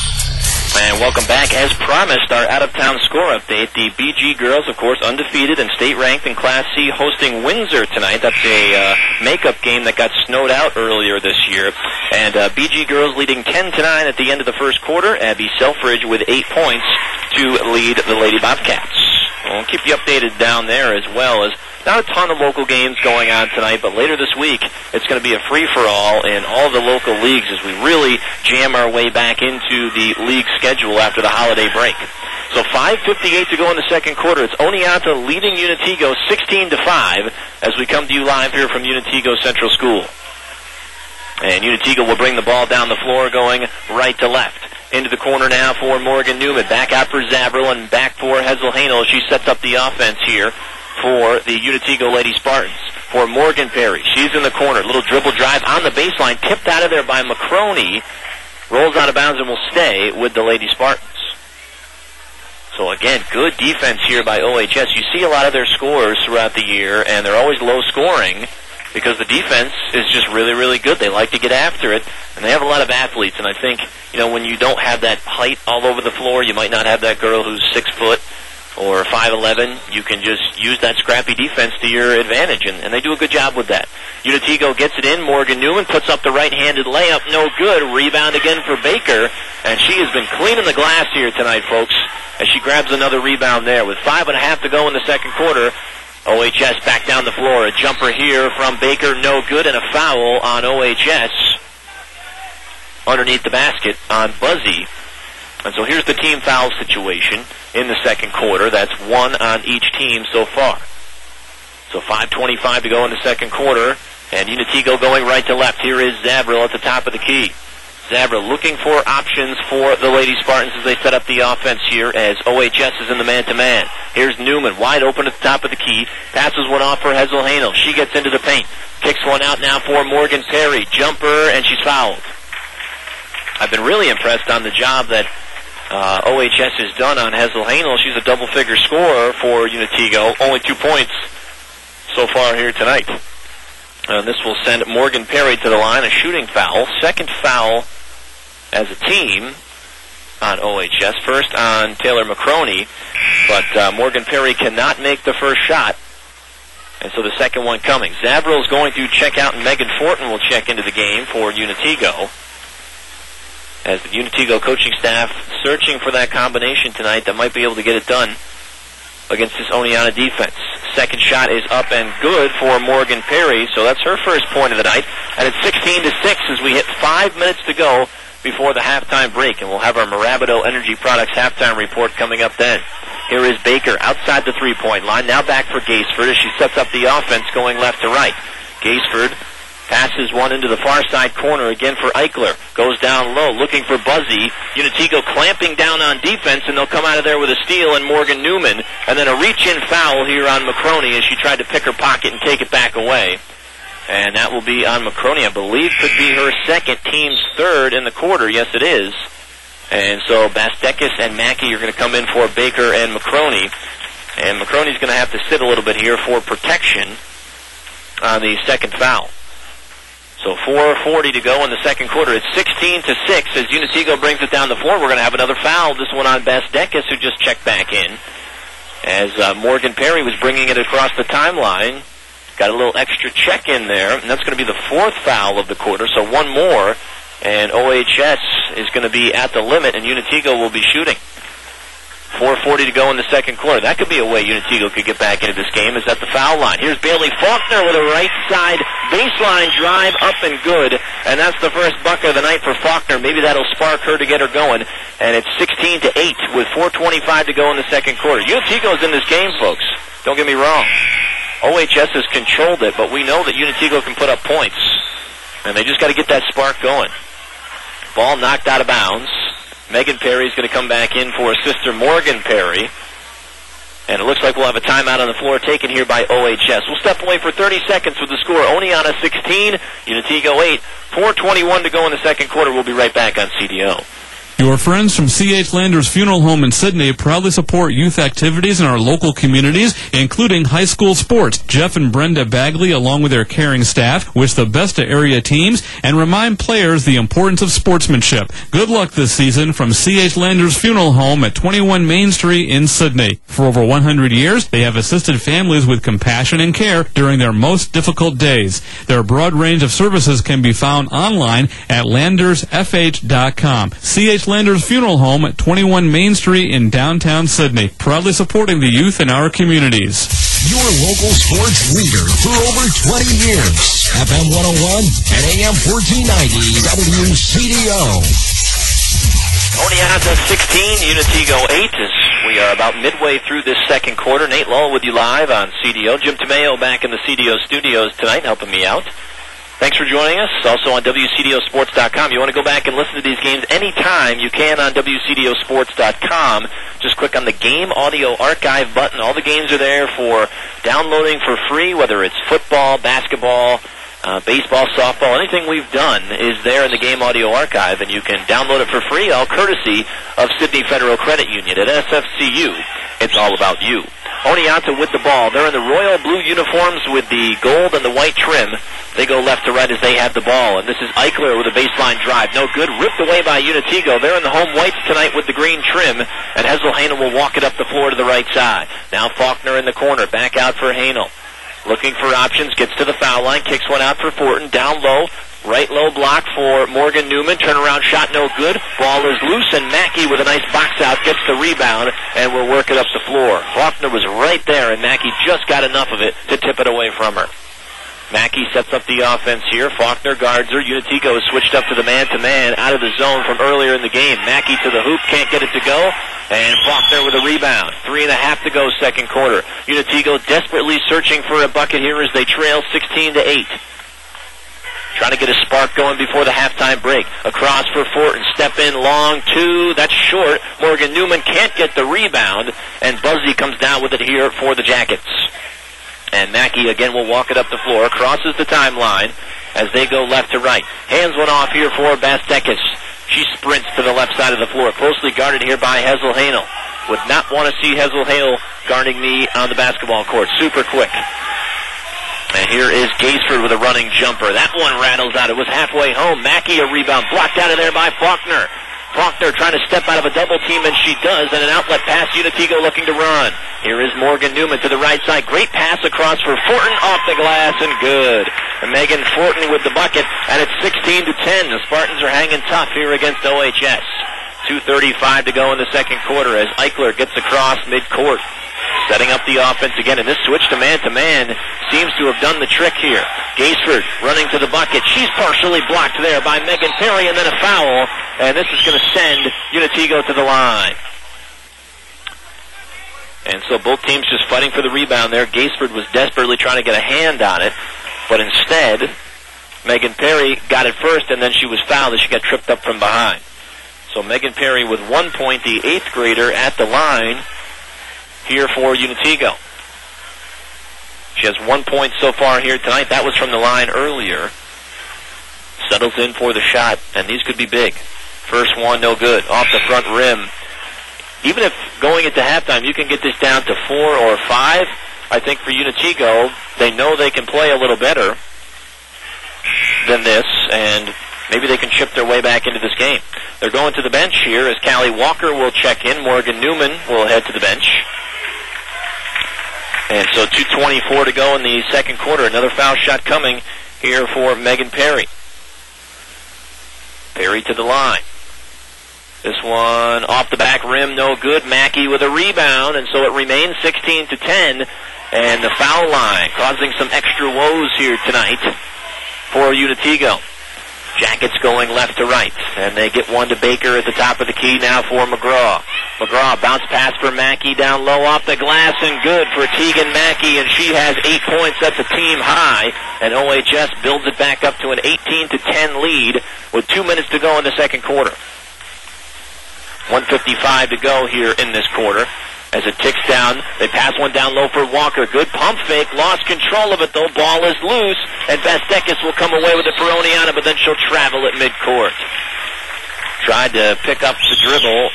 And welcome back. As promised, our out-of-town score update. The B G girls, of course, undefeated and state-ranked in Class C, hosting Windsor tonight. That's a uh, makeup game that got snowed out earlier this year. And uh, B G girls leading ten to nine at the end of the first quarter. Abby Selfridge with eight points to lead the Lady Bobcats. We'll keep you updated down there as well as not a ton of local games going on tonight, but later this week it's going to be a free-for-all in all the local leagues as we really jam our way back into the league schedule after the holiday break. So five fifty-eight to go in the second quarter. It's Oneonta leading Unitigo sixteen to five as we come to you live here from Unitigo Central School. And Unitigo will bring the ball down the floor going right to left. Into the corner now for Morgan Newman. Back out for Zabril and back for Hesselhano. She sets up the offense here for the Unitigo Lady Spartans. For Morgan Perry. She's in the corner. Little dribble drive on the baseline. Tipped out of there by McCroney. Rolls out of bounds and will stay with the Lady Spartans. So again, good defense here by O H S. You see a lot of their scores throughout the year, and they're always low scoring because the defense is just really, really good. They like to get after it, and they have a lot of athletes. And I think, you know, when you don't have that height all over the floor, you might not have that girl who's six foot or five eleven, you can just use that scrappy defense to your advantage, and, and they do a good job with that. Unitigo gets it in. Morgan Newman puts up the right-handed layup. No good. Rebound again for Baker, and she has been cleaning the glass here tonight, folks, as she grabs another rebound there. With five and a half to go in the second quarter, O H S back down the floor. A jumper here from Baker, no good, and a foul on O H S underneath the basket on Buzzy. And so here's the team foul situation in the second quarter. That's one on each team so far. So five twenty-five to go in the second quarter, and Unitigo going right to left. Here is Zabril at the top of the key. Zabril looking for options for the Lady Spartans as they set up the offense here as O H S is in the man-to-man. Here's Newman, wide open at the top of the key. Passes one off for Hesel Hanel. She gets into the paint. Kicks one out now for Morgan Perry. Jumper, and she's fouled. I've been really impressed on the job that uh, O H S has done on Hesel Hanel. She's a double-figure scorer for Unitigo. Only two points so far here tonight. Uh, this will send Morgan Perry to the line, a shooting foul. Second foul as a team on O H S. First on Taylor McCroney, but uh, Morgan Perry cannot make the first shot, and so the second one coming. Zabril is going to check out, and Megan Fortin will check into the game for Unitigo, as the Unitigo coaching staff searching for that combination tonight that might be able to get it done against this Oneonta defense. Second shot is up and good for Morgan Perry, so that's her first point of the night. And it's sixteen to six as we hit five minutes to go before the halftime break, and we'll have our Marabido Energy Products halftime report coming up then. Here is Baker outside the three-point line, now back for Gaisford as she sets up the offense going left to right. Gaisford passes one into the far side corner again for Eichler. Goes down low, looking for Buzzy. Unitigo clamping down on defense, and they'll come out of there with a steal and Morgan Newman. And then a reach-in foul here on McCroney as she tried to pick her pocket and take it back away. And that will be on McCroney. I believe could be her second, team's third in the quarter. Yes, it is. And so Bastekis and Mackey are going to come in for Baker and McCroney. And McCroney's going to have to sit a little bit here for protection on the second foul. So four forty to go in the second quarter. It's sixteen to six as Unitigo brings it down the floor. We're going to have another foul, this one on Bastekis, who just checked back in, as uh, Morgan Perry was bringing it across the timeline. Got a little extra check in there, and that's going to be the fourth foul of the quarter, so one more, and O H S is going to be at the limit, and Unitigo will be shooting. four forty to go in the second quarter. That could be a way Unitigo could get back into this game, is at the foul line. Here's Bailey Faulkner with a right side baseline drive, up and good, and that's the first bucket of the night for Faulkner. Maybe that'll spark her to get her going, and it's sixteen to eight with four twenty-five to go in the second quarter. Unitigo's in this game, folks. Don't get me wrong. O H S has controlled it, but we know that Unitigo can put up points, and they just got to get that spark going. Ball knocked out of bounds. Megan Perry's going to come back in for sister Morgan Perry. And it looks like we'll have a timeout on the floor taken here by O H S. We'll step away for thirty seconds with the score. Oneonta sixteen, Unitigo eight. four twenty-one to go in the second quarter. We'll be right back on C D O. Your friends from C H Landers Funeral Home in Sydney proudly support youth activities in our local communities, including high school sports. Jeff and Brenda Bagley, along with their caring staff, wish the best to area teams and remind players the importance of sportsmanship. Good luck this season from C H Landers Funeral Home at twenty-one Main Street in Sydney. For over one hundred years, they have assisted families with compassion and care during their most difficult days. Their broad range of services can be found online at landers f h dot com. C H Landers Funeral Home at twenty-one Main Street in downtown Sydney, proudly supporting the youth in our communities. Your local sports leader for over twenty years. F M one oh one and A M fourteen ninety W C D O. Oneonta sixteen, Unitigo eight, as we are about midway through this second quarter. Nate Lowell with you live on C D O. Jim Tomeo back in the C D O studios tonight helping me out. Thanks for joining us. Also on W C D O sports dot com. You want to go back and listen to these games anytime you can on W C D O sports dot com. Just click on the Game Audio Archive button. All the games are there for downloading for free, whether it's football, basketball, uh, baseball, softball, anything we've done is there in the Game Audio Archive, and you can download it for free, all courtesy of Sidney Federal Credit Union. At S F C U, it's all about you. Oneonta with the ball. They're in the royal blue uniforms with the gold and the white trim. They go left to right as they have the ball. And this is Eichler with a baseline drive. No good. Ripped away by Unitigo. They're in the home whites tonight with the green trim. And Hessel Hanel will walk it up the floor to the right side. Now Faulkner in the corner. Back out for Hanel. Looking for options. Gets to the foul line. Kicks one out for Fortin. Down low. Right low block for Morgan Newman. Turnaround shot no good. Ball is loose, and Mackey with a nice box out gets the rebound and will work it up the floor. Faulkner was right there, and Mackey just got enough of it to tip it away from her. Mackey sets up the offense here. Faulkner guards her. Unitigo is switched up to the man-to-man out of the zone from earlier in the game. Mackey to the hoop, can't get it to go, and Faulkner with a rebound. Three and a half to go, second quarter. Unitigo desperately searching for a bucket here as they trail sixteen to eight. Trying to get a spark going before the halftime break. Across for Fortin. Step in long two. That's short. Morgan Newman can't get the rebound. And Buzzy comes down with it here for the Jackets. And Mackey again will walk it up the floor. Crosses the timeline as they go left to right. Hands one off here for Bastekis. She sprints to the left side of the floor. Closely guarded here by Hessel Hanel. Would not want to see Hessel Hanel guarding me on the basketball court. Super quick. And here is Gaisford with a running jumper. That one rattles out. It was halfway home. Mackey a rebound. Blocked out of there by Faulkner. Faulkner trying to step out of a double team, and she does. And an outlet pass. Unitigo looking to run. Here is Morgan Newman to the right side. Great pass across for Fortin. Off the glass and good. And Megan Fortin with the bucket. And it's sixteen to ten. The Spartans are hanging tough here against O H S. two thirty-five to go in the second quarter as Eichler gets across midcourt. Setting up the offense again, and this switch to man-to-man seems to have done the trick here. Gaisford running to the bucket. She's partially blocked there by Megan Perry, and then a foul, and this is going to send Unitigo to the line. And so both teams just fighting for the rebound there. Gaisford was desperately trying to get a hand on it, but instead, Megan Perry got it first, and then she was fouled as she got tripped up from behind. So Megan Perry with one point, the eighth grader at the line here for Unitigo. She has one point so far here tonight. That was from the line earlier. Settles in for the shot, and these could be big. First one, no good. Off the front rim. Even if going into halftime, you can get this down to four or five, I think for Unitigo, they know they can play a little better than this, and maybe they can chip their way back into this game. They're going to the bench here as Callie Walker will check in. Morgan Newman will head to the bench. And so two twenty-four to go in the second quarter. Another foul shot coming here for Megan Perry. Perry to the line. This one off the back rim, no good. Mackey with a rebound, and so it remains sixteen to ten. And the foul line causing some extra woes here tonight for Unitigo. Jackets going left to right, and they get one to Baker at the top of the key now for McGraw. McGraw bounce pass for Mackey down low off the glass and good for Tegan Mackey, and she has eight points. That's a team high, and O H S builds it back up to an eighteen to ten lead with two minutes to go in the second quarter. one fifty-five to go here in this quarter. As it ticks down, they pass one down low for Walker. Good pump fake, lost control of it though. Ball is loose, and Bastekis will come away with it for Oneonta, but then she'll travel at midcourt. Tried to pick up the dribble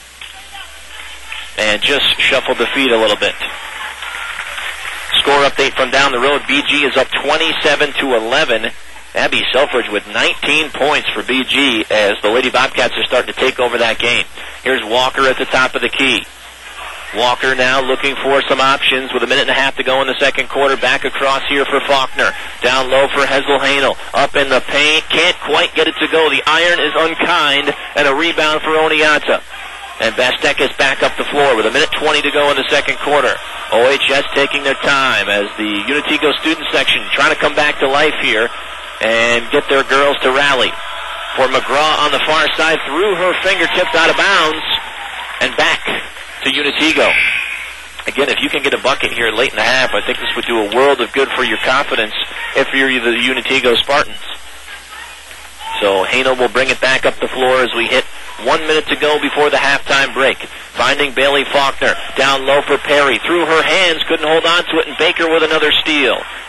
and just shuffled the feet a little bit. Score update from down the road. B G is up twenty-seven to eleven. Abby Selfridge with nineteen points for B G as the Lady Bobcats are starting to take over that game. Here's Walker at the top of the key. Walker now looking for some options with a minute and a half to go in the second quarter. Back across here for Faulkner. Down low for Hessel Hanel. Up in the paint. Can't quite get it to go. The iron is unkind, and a rebound for Oneonta. And Bastekis back up the floor with a minute twenty to go in the second quarter. O H S taking their time as the Unitigo student section trying to come back to life here and get their girls to rally. For McGraw on the far side, threw her fingertips out of bounds and back to Unitigo. Again, if you can get a bucket here late in the half, I think this would do a world of good for your confidence if you're the Unitigo Spartans. So Hanel will bring it back up the floor as we hit one minute to go before the halftime break. Finding Bailey Faulkner. Down low for Perry. Through her hands, couldn't hold on to it, and Baker with another steal.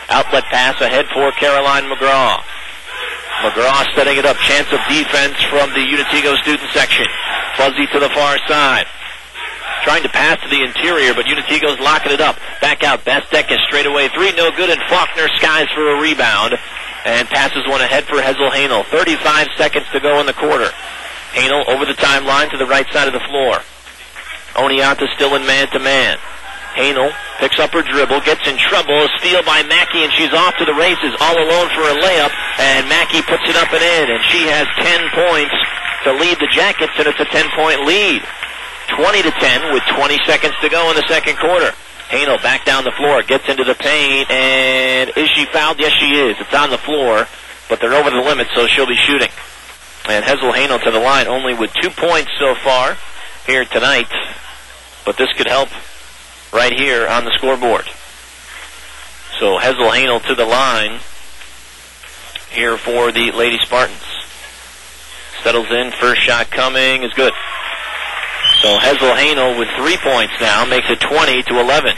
Outlet pass ahead for Caroline McGraw. McGraw setting it up. Chance of defense from the Unitigo student section. Fuzzy to the far side. Trying to pass to the interior, but Unitigo's locking it up. Back out. Bastekis straight away three. No good, and Faulkner skies for a rebound. And passes one ahead for Hesel Hanel. thirty-five seconds to go in the quarter. Hanel over the timeline to the right side of the floor. Oneonta still in man-to-man. Hanel picks up her dribble, gets in trouble, a steal by Mackey, and she's off to the races, all alone for a layup, and Mackey puts it up and in, and she has ten points to lead the Jackets, and it's a ten-point lead. twenty to ten with twenty seconds to go in the second quarter. Hanel back down the floor, gets into the paint, and is she fouled? Yes, she is. It's on the floor, but they're over the limit, so she'll be shooting. And Hesel Hanel to the line, only with two points so far here tonight, but this could help right here on the scoreboard. So Hesel Hanel to the line here for the Lady Spartans. Settles in, first shot coming, is good. So Hesel Hanel with three points now makes it twenty to eleven.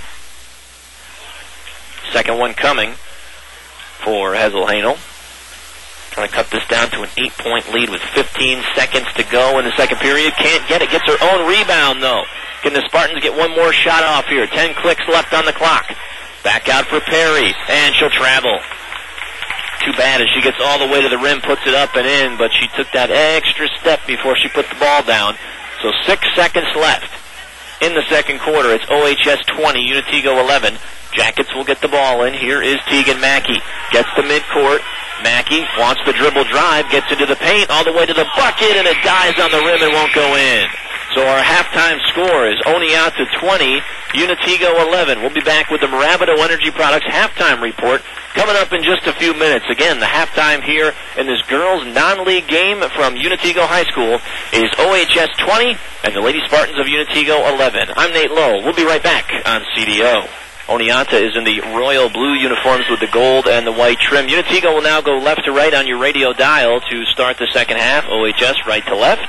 Second one coming for Hesel Hanel. Trying to cut this down to an eight-point lead with fifteen seconds to go in the second period. Can't get it. Gets her own rebound, though. Can the Spartans get one more shot off here? Ten clicks left on the clock. Back out for Perry, and she'll travel. Too bad as she gets all the way to the rim, puts it up and in, but she took that extra step before she put the ball down. So six seconds left in the second quarter. It's O H S twenty, Unitigo eleven. Jackets will get the ball in. Here is Tegan Mackey. Gets to midcourt. Mackey wants the dribble drive, gets into the paint, all the way to the bucket, and it dies on the rim and won't go in. So our halftime score is Oneonta twenty, Unitigo eleven. We'll be back with the Mirabito Energy Products halftime report coming up in just a few minutes. Again, the halftime here in this girls' non-league game from Unitigo High School is O H S twenty and the Lady Spartans of Unitigo eleven. I'm Nate Lowe. We'll be right back on C D O. Oneonta is in the royal blue uniforms with the gold and the white trim. Unitigo will now go left to right on your radio dial to start the second half. O H S right to left.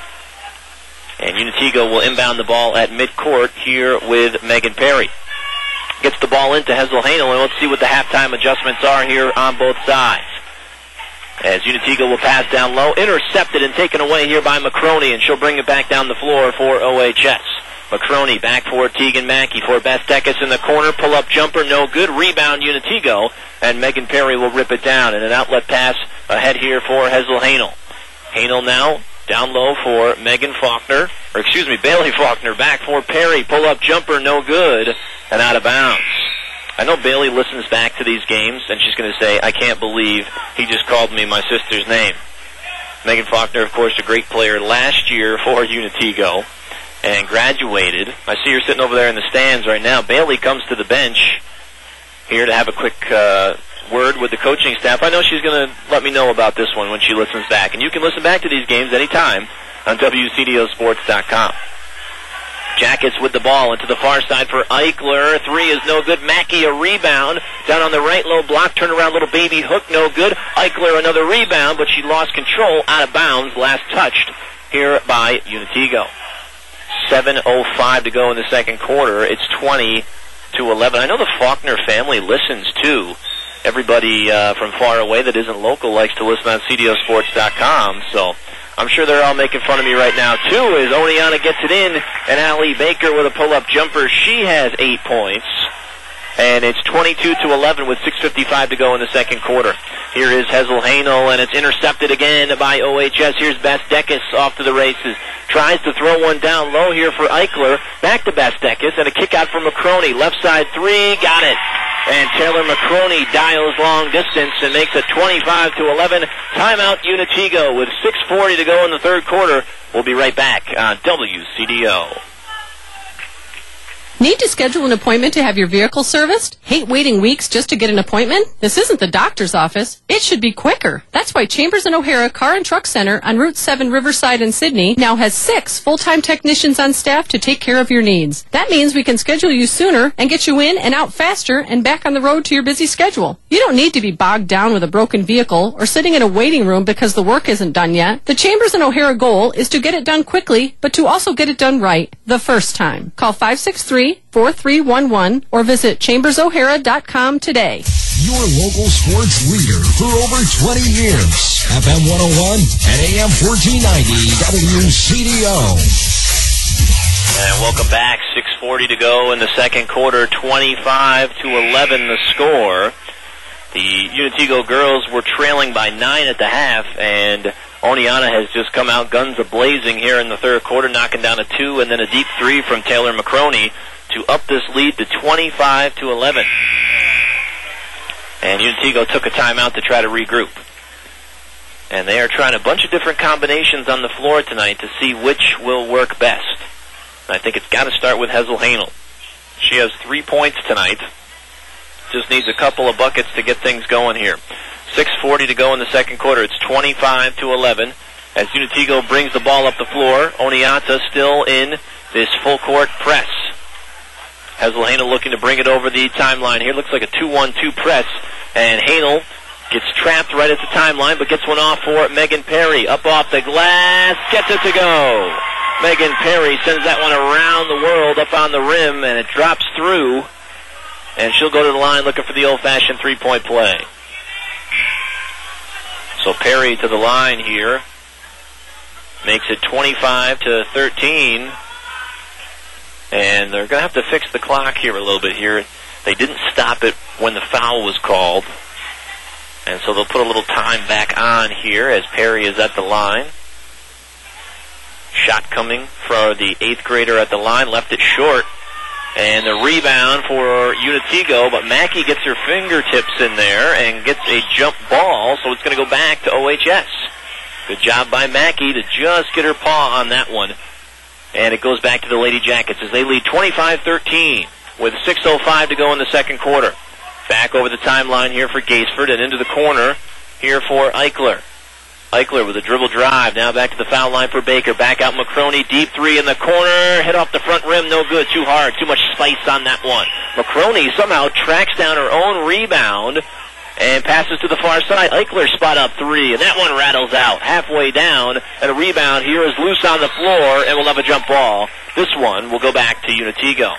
And Unitigo will inbound the ball at midcourt here with Megan Perry. Gets the ball into Hesel Hanel, and let's see what the halftime adjustments are here on both sides. As Unitigo will pass down low, intercepted and taken away here by McCroney, and she'll bring it back down the floor for O H S. McCroney back for Tegan Mackey for Bastekis in the corner. Pull-up jumper, no good. Rebound, Unitigo. And Megan Perry will rip it down. And an outlet pass ahead here for Hesel Hanel. Hanel now down low for Megan Faulkner. Or excuse me, Bailey Faulkner back for Perry. Pull-up jumper, no good. And out of bounds. I know Bailey listens back to these games, and she's going to say, I can't believe he just called me my sister's name. Megan Faulkner, of course, a great player last year for Unitigo. And graduated. I see her sitting over there in the stands right now. Bailey comes to the bench here to have a quick uh, word with the coaching staff. I know she's going to let me know about this one when she listens back. And you can listen back to these games anytime on W C D O sports dot com. Jackets with the ball into the far side for Eichler. Three is no good. Mackey a rebound. Down on the right low block. Turn around little baby hook. No good. Eichler another rebound, but she lost control out of bounds. Last touched here by Unitigo. seven oh five to go in the second quarter. It's twenty to eleven. I know the Faulkner family listens too. Everybody uh, from far away that isn't local likes to listen on C D O sports dot com, so I'm sure they're all making fun of me right now too as Oneonta gets it in, and Allie Baker with a pull-up jumper. She has eight points. And it's twenty-two to eleven with six fifty-five to go in the second quarter. Here is Hesel Hanel, and it's intercepted again by O H S. Here's Bastekis off to the races. Tries to throw one down low here for Eichler. Back to Bastekis, and a kick out from McCroney. Left side three, got it. And Taylor McCroney dials long distance and makes it twenty-five to eleven. Timeout Unitigo with six forty to go in the third quarter. We'll be right back on W C D O. Need to schedule an appointment to have your vehicle serviced? Hate waiting weeks just to get an appointment? This isn't the doctor's office. It should be quicker. That's why Chambers and O'Hara Car and Truck Center on Route seven Riverside in Sydney now has six full-time technicians on staff to take care of your needs. That means we can schedule you sooner and get you in and out faster and back on the road to your busy schedule. You don't need to be bogged down with a broken vehicle or sitting in a waiting room because the work isn't done yet. The Chambers and O'Hara goal is to get it done quickly, but to also get it done right the first time. Call five six three, four three one one or visit chambers o'hara dot com today. Your local sports leader for over twenty years. F M one oh one and A M fourteen ninety W C D O. And welcome back. six forty to go in the second quarter. twenty-five to eleven the score. The Unitigo girls were trailing by nine at the half, and Oneonta has just come out guns a-blazing here in the third quarter, knocking down a two and then a deep three from Taylor McCroney to up this lead to twenty-five to eleven. And Unitigo took a timeout to try to regroup. And they are trying a bunch of different combinations on the floor tonight to see which will work best. And I think it's got to start with Hesel Hanel. She has three points tonight. Just needs a couple of buckets to get things going here. six forty to go in the second quarter. It's twenty-five to eleven as Unitigo brings the ball up the floor. Oneonta still in this full court press. Hesel Hanel looking to bring it over the timeline here. Looks like a two one two press. And Hanel gets trapped right at the timeline, but gets one off for Megan Perry. Up off the glass, gets it to go. Megan Perry sends that one around the world up on the rim, and it drops through. And she'll go to the line looking for the old-fashioned three-point play. So Perry to the line here. Makes it twenty-five to thirteen. And they're going to have to fix the clock here a little bit here. They didn't stop it when the foul was called. And so they'll put a little time back on here as Perry is at the line. Shot coming for the eighth grader at the line. Left it short. And the rebound for Unitigo, but Mackey gets her fingertips in there and gets a jump ball, so it's going to go back to O H S. Good job by Mackey to just get her paw on that one. And it goes back to the Lady Jackets as they lead twenty-five thirteen with six oh five to go in the second quarter. Back over the timeline here for Gaisford and into the corner here for Eichler. Eichler with a dribble drive. Now back to the foul line for Baker. Back out McCroney. Deep three in the corner. Hit off the front rim. No good. Too hard. Too much spice on that one. McCroney somehow tracks down her own rebound and passes to the far side. Eichler spot up three, and that one rattles out halfway down. And a rebound here is loose on the floor, and we'll have a jump ball. This one will go back to Unitigo.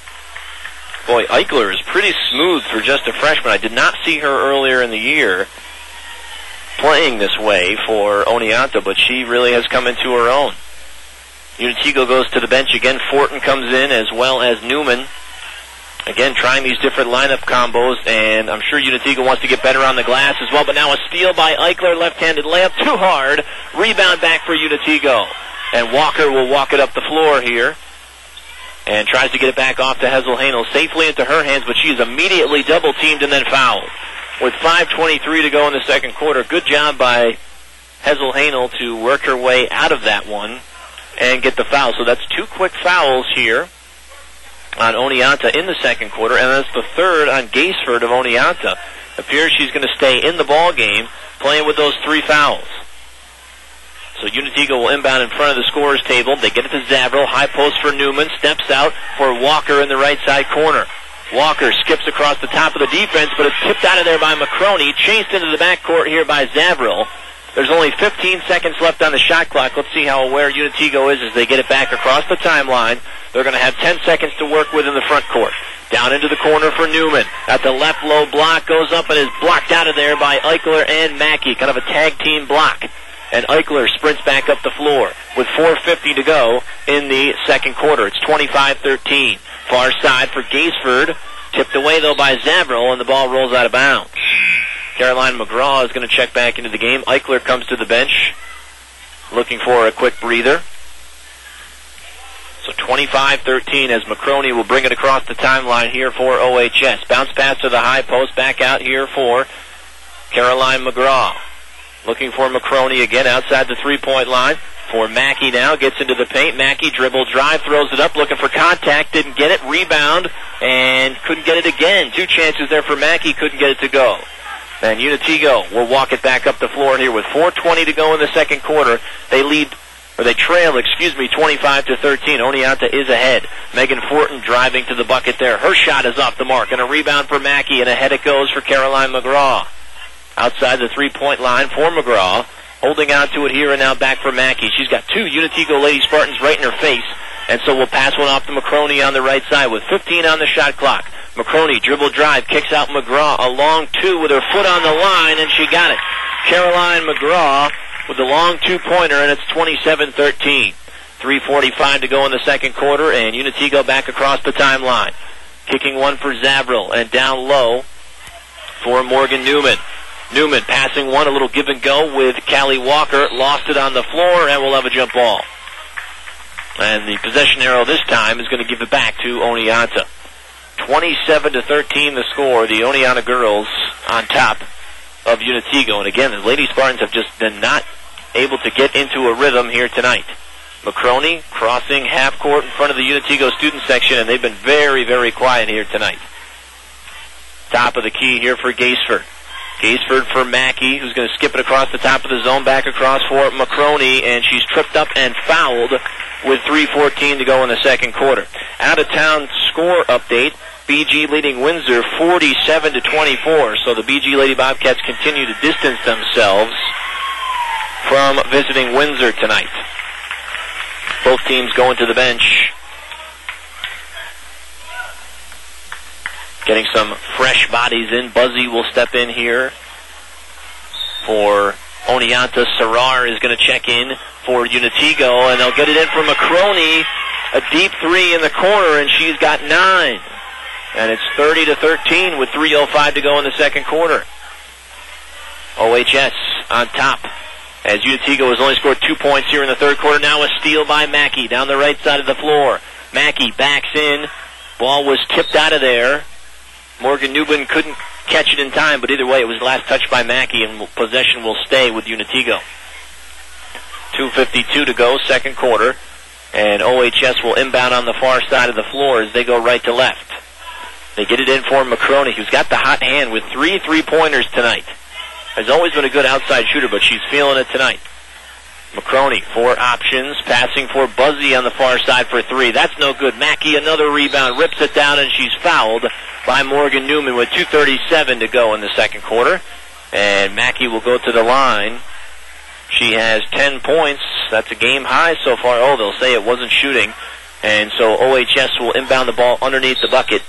Boy, Eichler is pretty smooth for just a freshman. I did not see her earlier in the year playing this way for Oneonta, but she really has come into her own. Unitigo goes to the bench again. Fortin comes in as well as Newman. Again, trying these different lineup combos, and I'm sure Unitigo wants to get better on the glass as well, but now a steal by Eichler, left-handed layup, too hard. Rebound back for Unitigo. And Walker will walk it up the floor here and tries to get it back off to Hesel Hanel, safely into her hands, but she is immediately double-teamed and then fouled. With five twenty-three to go in the second quarter, good job by Hesel Hanel to work her way out of that one and get the foul. So that's two quick fouls here on Oneonta in the second quarter, and that's the third on Gaisford of Oneonta. Appears she's going to stay in the ball game playing with those three fouls. So Unitigo will inbound in front of the scorer's table. They get it to Zavril. High post for Newman. Steps out for Walker in the right side corner. Walker skips across the top of the defense, but it's tipped out of there by McCroney. Chased into the backcourt here by Zavril. There's only fifteen seconds left on the shot clock. Let's see how aware Unitigo is as they get it back across the timeline. They're going to have ten seconds to work with in the front court. Down into the corner for Newman. At the left low block, goes up and is blocked out of there by Eichler and Mackey. Kind of a tag team block. And Eichler sprints back up the floor with four fifty to go in the second quarter. It's twenty-five thirteen. Far side for Gaisford. Tipped away, though, by Zavril, and the ball rolls out of bounds. Caroline McGraw is going to check back into the game. Eichler comes to the bench, looking for a quick breather. So twenty-five thirteen as McCroney will bring it across the timeline here for O H S. Bounce pass to the high post, back out here for Caroline McGraw. Looking for McCroney again outside the three-point line. For Mackey now, gets into the paint. Mackey dribble drive, throws it up, looking for contact, didn't get it. Rebound, and couldn't get it again. Two chances there for Mackey, couldn't get it to go. And Unitigo will walk it back up the floor here with four twenty to go in the second quarter. They lead, or they trail, excuse me, twenty-five to thirteen. Oneonta is ahead. Megan Fortin driving to the bucket there. Her shot is off the mark, and a rebound for Mackey, and ahead it goes for Caroline McGraw. Outside the three-point line for McGraw. Holding on to it here and now back for Mackey. She's got two Unitigo Lady Spartans right in her face. And so we'll pass one off to McCroney on the right side with fifteen on the shot clock. McCroney dribble drive, kicks out McGraw. A long two with her foot on the line, and she got it. Caroline McGraw with the long two-pointer, and it's twenty-seven thirteen. three forty-five to go in the second quarter, and Unitigo back across the timeline. Kicking one for Zavril, and down low for Morgan Newman. Newman passing one, a little give and go with Callie Walker. Lost it on the floor, and we'll have a jump ball. And the possession arrow this time is going to give it back to Oneonta. twenty-seven to thirteen the score. The Oneonta girls on top of Unitigo. And again, the Lady Spartans have just been not able to get into a rhythm here tonight. McCroney crossing half court in front of the Unitigo student section, and they've been very, very quiet here tonight. Top of the key here for Gaisford. Gaisford for Mackey, who's going to skip it across the top of the zone, back across for McCroney, and she's tripped up and fouled with three fourteen to go in the second quarter. Out-of-town score update, B G leading Windsor forty-seven to twenty-four, so the B G Lady Bobcats continue to distance themselves from visiting Windsor tonight. Both teams going to the bench. Getting some fresh bodies in. Buzzy will step in here for Oneonta. Sarar is going to check in for Unitigo, and they'll get it in for McCroney. A deep three in the corner, and she's got nine. And it's thirty to thirteen with three oh five to go in the second quarter. O H S on top, as Unitigo has only scored two points here in the third quarter. Now a steal by Mackey down the right side of the floor. Mackey backs in. Ball was tipped out of there. Morgan Newman couldn't catch it in time, but either way, it was last touch by Mackey, and possession will stay with Unitigo. two fifty-two to go, second quarter, and O H S will inbound on the far side of the floor as they go right to left. They get it in for McCroney, who's got the hot hand with three three-pointers tonight. Has always been a good outside shooter, but she's feeling it tonight. McCroney, four options, passing for Buzzy on the far side for three. That's no good. Mackey, another rebound, rips it down, and she's fouled by Morgan Newman with two thirty-seven to go in the second quarter. And Mackey will go to the line. She has ten points. That's a game high so far. Oh, they'll say it wasn't shooting. And so O H S will inbound the ball underneath the bucket.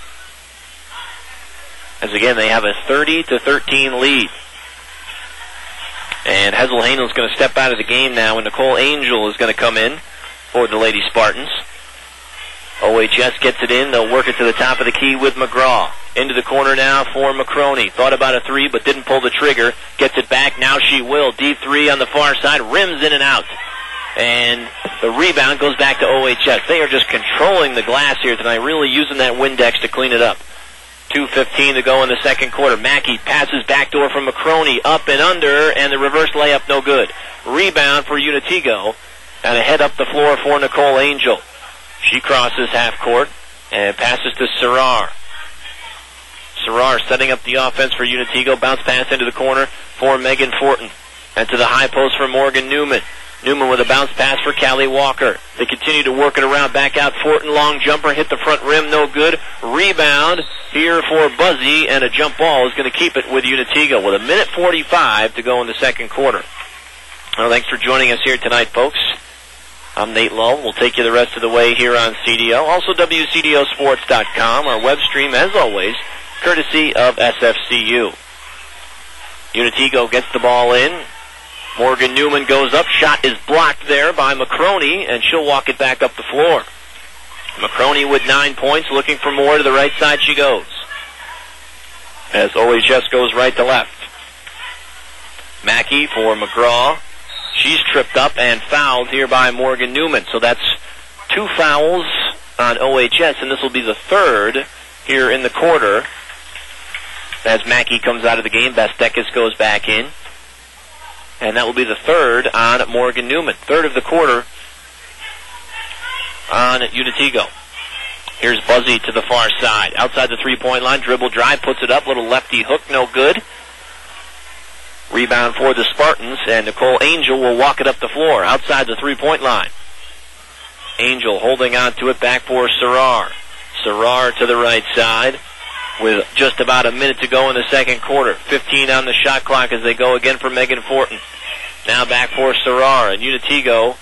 As again, they have a thirty to thirteen lead. And Hesel Hanel is going to step out of the game now, and Nicole Angel is going to come in for the Lady Spartans. O H S gets it in. They'll work it to the top of the key with McGraw. Into the corner now for McCroney. Thought about a three, but didn't pull the trigger. Gets it back. Now she will. Deep three on the far side. Rims in and out. And the rebound goes back to O H S. They are just controlling the glass here tonight, really using that Windex to clean it up. two fifteen to go in the second quarter. Mackey passes backdoor from McCroney, up and under, and the reverse layup no good. Rebound for Unitigo, and a head up the floor for Nicole Angel. She crosses half court and passes to Sarar. Sarar setting up the offense for Unitigo. Bounce pass into the corner for Megan Fortin, and to the high post for Morgan Newman. Newman with a bounce pass for Callie Walker. They continue to work it around. Back out Fortin. Long jumper. Hit the front rim. No good. Rebound here for Buzzy. And a jump ball is going to keep it with Unitigo with a minute forty-five to go in the second quarter. Well, thanks for joining us here tonight, folks. I'm Nate Lull. We'll take you the rest of the way here on C D O. Also W C D O sports dot com. Our web stream, as always, courtesy of S F C U. Unitigo gets the ball in. Morgan Newman goes up. Shot is blocked there by McCroney, and she'll walk it back up the floor. McCroney with nine points, looking for more. To the right side she goes, as O H S goes right to left. Mackey for McGraw. She's tripped up and fouled here by Morgan Newman. So that's two fouls on O H S, and this will be the third here in the quarter. As Mackey comes out of the game, Bastekis goes back in. And that will be the third on Morgan Newman. Third of the quarter on Unitigo. Here's Buzzy to the far side. Outside the three-point line, dribble drive, puts it up. Little lefty hook, no good. Rebound for the Spartans, and Nicole Angel will walk it up the floor outside the three-point line. Angel holding on to it, back for Sarar. Sarar to the right side with just about a minute to go in the second quarter. fifteen on the shot clock as they go again for Megan Fortin. Now back for Sarar, and Unitigo,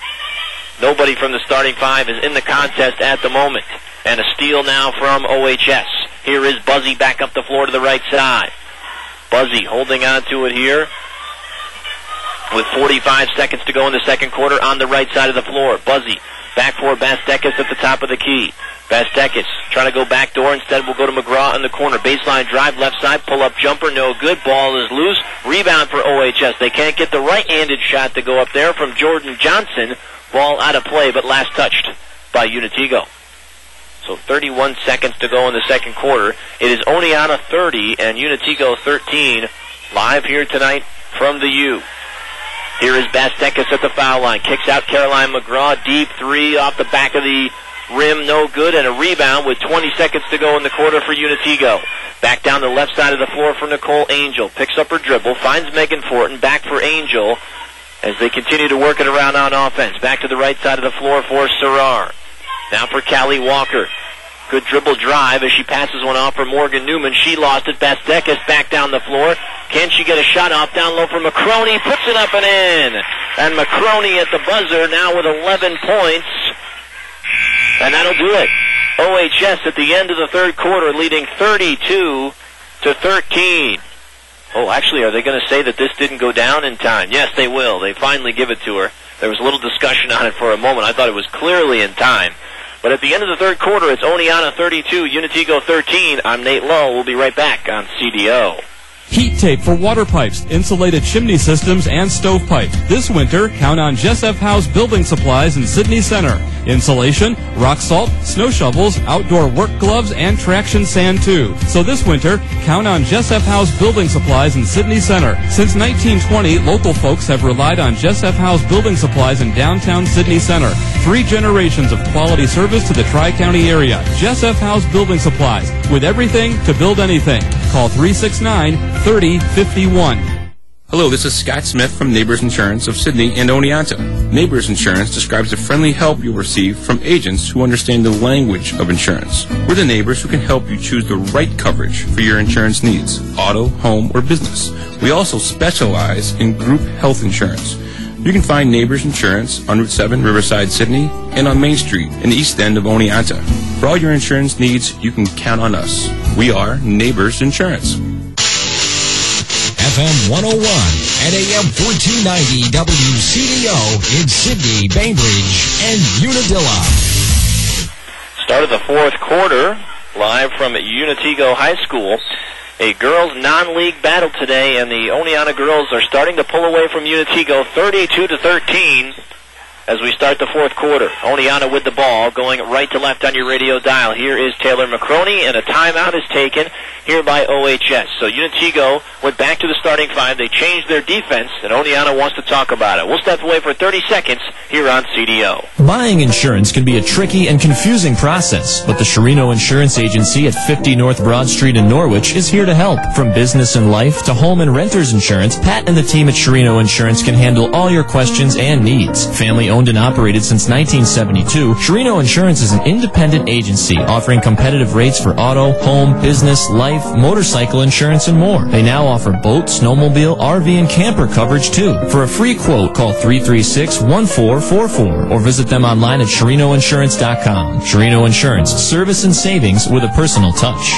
nobody from the starting five is in the contest at the moment. And a steal now from O H S. Here is Buzzy back up the floor to the right side. Buzzy holding on to it here with forty-five seconds to go in the second quarter on the right side of the floor. Buzzy back for Bastekis at the top of the key. Bastekis trying to go back door. Instead, we'll go to McGraw in the corner. Baseline drive, left side, pull-up jumper, no good. Ball is loose. Rebound for O H S. They can't get the right-handed shot to go up there from Jordan Johnson. Ball out of play, but last touched by Unitigo. So thirty-one seconds to go in the second quarter. It is Oneonta thirty and Unitigo thirteen. Live here tonight from the U. Here is Bastekis at the foul line. Kicks out Caroline McGraw. Deep three off the back of the rim, no good, and a rebound with twenty seconds to go in the quarter for Unitigo. Back down the left side of the floor for Nicole Angel. Picks up her dribble, finds Megan Fortin. Back for Angel as they continue to work it around on offense. Back to the right side of the floor for Serrar. Now for Callie Walker. Good dribble drive as she passes one off for Morgan Newman. She lost it. Bastekis back down the floor. Can she get a shot off down low for McCroney? Puts it up and in. And McCroney at the buzzer now with eleven points. And that'll do it. O H S at the end of the third quarter leading thirty-two to thirteen. Oh, actually, are they going to say that this didn't go down in time? Yes, they will. They finally give it to her. There was a little discussion on it for a moment. I thought it was clearly in time. But at the end of the third quarter, it's Oneonta thirty-two, Unitigo thirteen. I'm Nate Lowe. We'll be right back on C D O. Heat tape for water pipes, insulated chimney systems, and stovepipes. This winter, count on Jess F. House Building Supplies in Sydney Center. Insulation, rock salt, snow shovels, outdoor work gloves, and traction sand too. So this winter, count on Jess F. House Building Supplies in Sydney Center. Since nineteen twenty, local folks have relied on Jess F. House Building Supplies in downtown Sydney Center. Three generations of quality service to the Tri-County area. Jess F. House Building Supplies, with everything to build anything. Call three six nine, thirty fifty-one. Hello, this is Scott Smith from Neighbors Insurance of Sydney and Oneonta. Neighbors Insurance describes the friendly help you'll receive from agents who understand the language of insurance. We're the neighbors who can help you choose the right coverage for your insurance needs, auto, home, or business. We also specialize in group health insurance. You can find Neighbors Insurance on Route seven, Riverside, Sydney, and on Main Street in the east end of Oneonta. For all your insurance needs, you can count on us. We are Neighbors Insurance. F M one oh one and A M fourteen ninety W C D O in Sydney, Bainbridge, and Unadilla. Start of the fourth quarter, live from Unitigo High School. A girls' non-league battle today, and the Oneonta girls are starting to pull away from Unitigo thirty-two to thirteen as we start the fourth quarter. Oneonta with the ball, going right to left on your radio dial. Here is Taylor McCroney, and a timeout is taken here by O H S. So Unitigo went back to the starting five. They changed their defense, and Oneonta wants to talk about it. We'll step away for thirty seconds here on C D O. Buying insurance can be a tricky and confusing process, but the Sherino Insurance Agency at fifty North Broad Street in Norwich is here to help. From business and life to home and renter's insurance, Pat and the team at Sherino Insurance can handle all your questions and needs. Family owned and operated since nineteen seventy-two, Sherino Insurance is an independent agency offering competitive rates for auto, home, business, life, motorcycle insurance, and more. They now offer boat, snowmobile, R V, and camper coverage too. For a free quote, call three three six, one four four four or visit them online at Sherino Insurance dot com. Sherino Insurance, service and savings with a personal touch.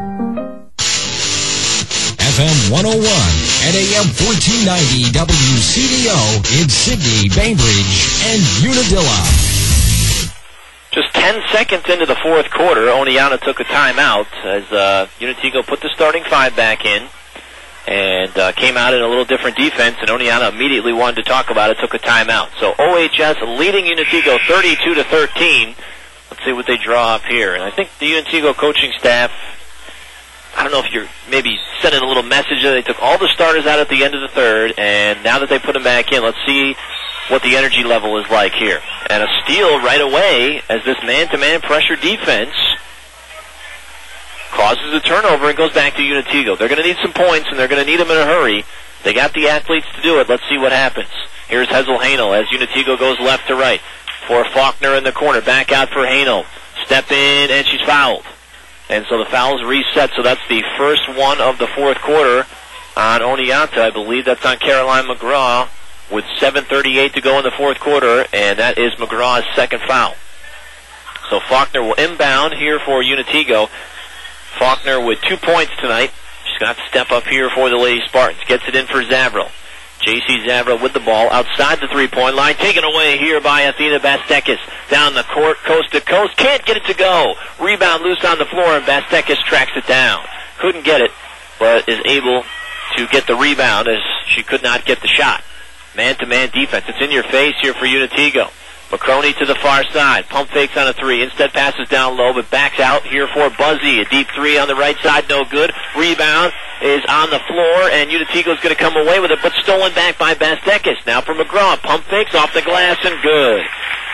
F M one oh one and A M fourteen ninety W C D O in Sydney, Bainbridge, and Unadilla. Just ten seconds into the fourth quarter, Oneonta took a timeout as uh, Unitigo put the starting five back in and uh, came out in a little different defense, and Oneonta immediately wanted to talk about it, took a timeout. So O H S leading Unitigo thirty-two to thirteen. Let's see what they draw up here. And I think the Unitigo coaching staff, I don't know if you're maybe sending a little message that they took all the starters out at the end of the third, and now that they put them back in, let's see what the energy level is like here. And a steal right away as this man-to-man pressure defense causes a turnover and goes back to Unitigo. They're going to need some points, and they're going to need them in a hurry. They got the athletes to do it. Let's see what happens. Here's Hessel Hanel as Unitigo goes left to right for Faulkner in the corner. Back out for Hanel. Step in, and she's fouled. And so the foul's reset, so that's the first one of the fourth quarter on Oneonta. I believe that's on Caroline McGraw with seven thirty-eight to go in the fourth quarter, and that is McGraw's second foul. So Faulkner will inbound here for Unitigo. Faulkner with two points tonight. She's going to have to step up here for the Lady Spartans. Gets it in for Zavril. J C Zavril with the ball outside the three-point line. Taken away here by Athena Bastekis. Down the court, coast to coast. Can't get it to go. Rebound loose on the floor, and Bastekis tracks it down. Couldn't get it, but is able to get the rebound as she could not get the shot. Man-to-man defense. It's in your face here for Unitigo. McCroney to the far side. Pump fakes on a three. Instead passes down low, but backs out here for Buzzy. A deep three on the right side, no good. Rebound is on the floor, and Unitigo's going to come away with it, but stolen back by Bastekis. Now for McGraw. Pump fakes off the glass and good.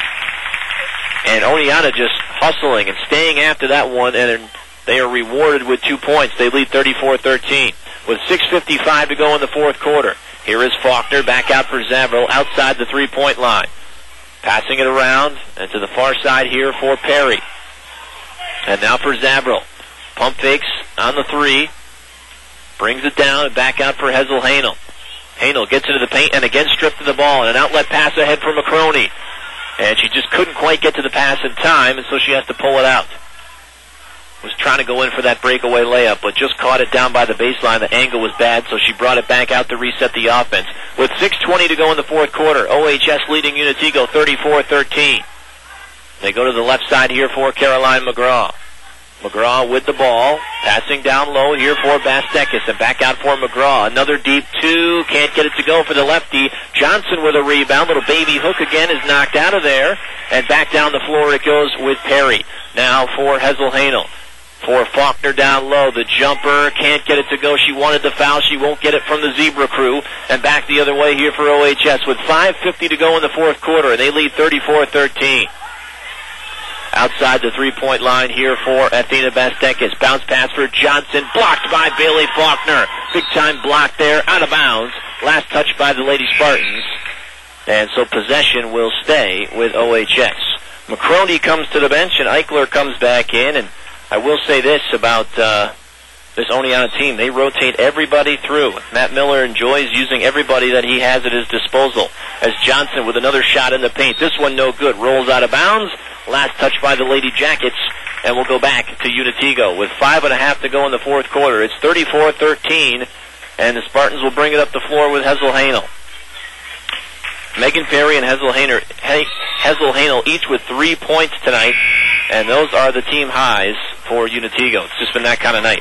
And Oneonta just hustling and staying after that one, and they are rewarded with two points. They lead thirty-four thirteen with six fifty-five to go in the fourth quarter. Here is Faulkner back out for Zavril outside the three-point line. Passing it around and to the far side here for Perry. And now for Zavril. Pump fakes on the three. Brings it down and back out for Hessel Hanel. Hanel gets into the paint and again stripped to the ball. And an outlet pass ahead for McCroney. And she just couldn't quite get to the pass in time, and so she has to pull it out. Was trying to go in for that breakaway layup, but just caught it down by the baseline. The angle was bad, so she brought it back out to reset the offense. With six twenty to go in the fourth quarter, O H S leading Unitigo thirty-four thirteen. They go to the left side here for Caroline McGraw. McGraw with the ball, passing down low here for Bastekis, and back out for McGraw. Another deep two, can't get it to go for the lefty. Johnson with a rebound, little baby hook again is knocked out of there, and back down the floor it goes with Perry. Now for Hessel Hanel. For Faulkner down low, the jumper, can't get it to go. She wanted the foul, she won't get it from the Zebra crew. And back the other way here for O H S with five fifty to go in the fourth quarter, and they lead thirty-four thirteen. Outside the three-point line here for Athena Bastekis. Bounce pass for Johnson, blocked by Bailey Faulkner. Big-time block there, out of bounds. Last touch by the Lady Spartans. And so possession will stay with O H S. McCroney comes to the bench, and Eichler comes back in, and I will say this about uh, this Oneonta team. They rotate everybody through. Matt Miller enjoys using everybody that he has at his disposal. As Johnson with another shot in the paint. This one no good. Rolls out of bounds. Last touch by the Lady Jackets. And we'll go back to Unitigo with five and a half to go in the fourth quarter. It's thirty-four thirteen. And the Spartans will bring it up the floor with Hessel Hanel. Megan Perry and Hessel Hanel, Hessel Hanel each with three points tonight. And those are the team highs for Unitigo. It's just been that kind of night.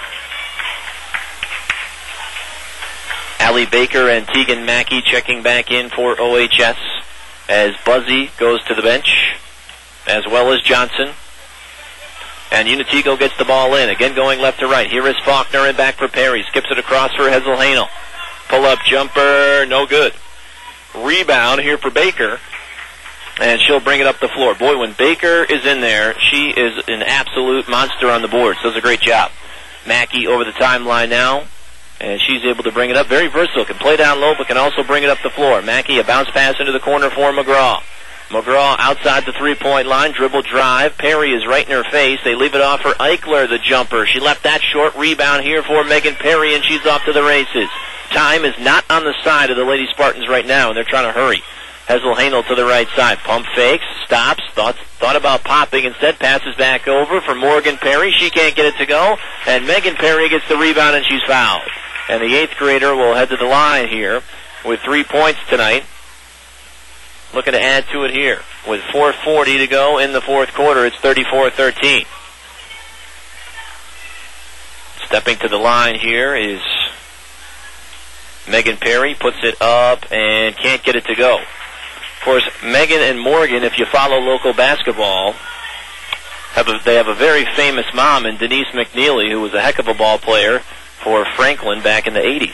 Allie Baker and Tegan Mackey checking back in for O H S as Buzzy goes to the bench, as well as Johnson. And Unitigo gets the ball in, again going left to right. Here is Faulkner and back for Perry. Skips it across for Hessel Hanel. Pull-up jumper, no good. Rebound here for Baker. And she'll bring it up the floor. Boy, when Baker is in there, she is an absolute monster on the boards. Does a great job. Mackey over the timeline now. And she's able to bring it up. Very versatile. Can play down low, but can also bring it up the floor. Mackey, a bounce pass into the corner for McGraw. McGraw outside the three-point line. Dribble drive. Perry is right in her face. They leave it off for Eichler, the jumper. She left that short. Rebound here for Megan Perry, and she's off to the races. Time is not on the side of the Lady Spartans right now, and they're trying to hurry. Hessel Hanel to the right side. Pump fakes, stops, thought, thought about popping. Instead, passes back over for Morgan Perry. She can't get it to go. And Megan Perry gets the rebound, and she's fouled. And the eighth grader will head to the line here with three points tonight. Looking to add to it here. With four forty to go in the fourth quarter, it's thirty-four thirteen. Stepping to the line here is Megan Perry. Puts it up and can't get it to go. Of course, Megan and Morgan, if you follow local basketball, have a, they have a very famous mom in Denise McNeely, who was a heck of a ball player for Franklin back in the eighties.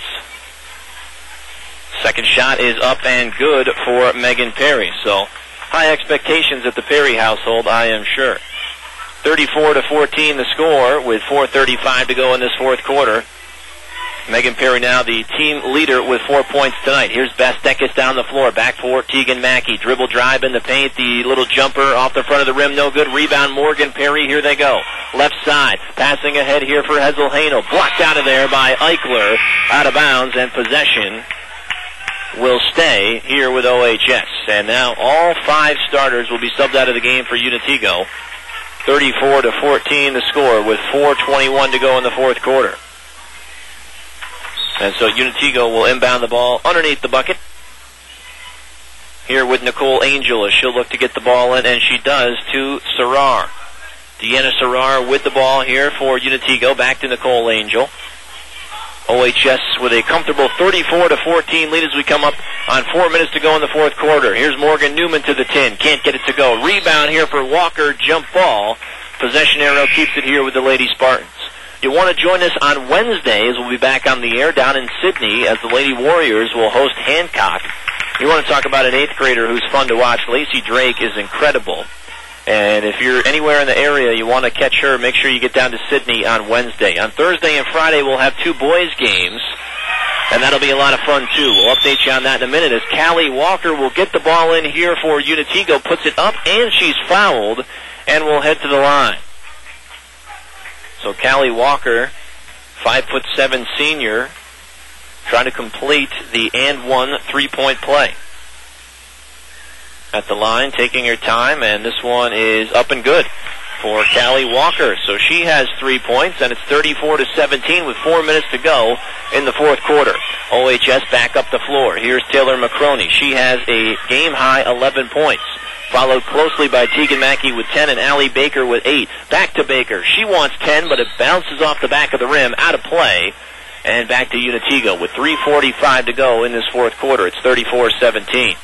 Second shot is up and good for Megan Perry. So high expectations at the Perry household, I am sure. thirty-four to fourteen the score with four thirty-five to go in this fourth quarter. Megan Perry now the team leader with four points tonight. Here's Bastekis down the floor. Back for Tegan Mackey. Dribble drive in the paint. The little jumper off the front of the rim. No good. Rebound Morgan Perry. Here they go. Left side. Passing ahead here for Hessel Hanel. Blocked out of there by Eichler. Out of bounds, and possession will stay here with O H S. And now all five starters will be subbed out of the game for Unitigo. thirty-four to fourteen the score with four twenty-one to go in the fourth quarter. And so Unitigo will inbound the ball underneath the bucket. Here with Nicole Angel as she'll look to get the ball in, and she does to Sarar. Deanna Sarar with the ball here for Unitigo. Back to Nicole Angel. O H S with a comfortable thirty-four to fourteen lead as we come up on four minutes to go in the fourth quarter. Here's Morgan Newman to the tin. Can't get it to go. Rebound here for Walker. Jump ball. Possession arrow keeps it here with the Lady Spartans. You want to join us on Wednesday as we'll be back on the air down in Sydney as the Lady Warriors will host Hancock. You want to talk about an eighth grader who's fun to watch. Lacey Drake is incredible. And if you're anywhere in the area, you want to catch her, make sure you get down to Sydney on Wednesday. On Thursday and Friday, we'll have two boys' games, and that'll be a lot of fun, too. We'll update you on that in a minute as Callie Walker will get the ball in here for Unitigo, puts it up, and she's fouled, and will head to the line. So Callie Walker, five foot seven senior, trying to complete the and one three-point play. At the line, taking her time, and this one is up and good for Callie Walker. So she has three points, and it's thirty-four to seventeen with four minutes to go in the fourth quarter. O H S back up the floor. Here's Taylor McCroney. She has a game-high eleven points, followed closely by Tegan Mackey with ten and Allie Baker with eight. Back to Baker. She wants ten, but it bounces off the back of the rim, out of play, and back to Unitigo with three forty-five to go in this fourth quarter. It's thirty-four seventeen.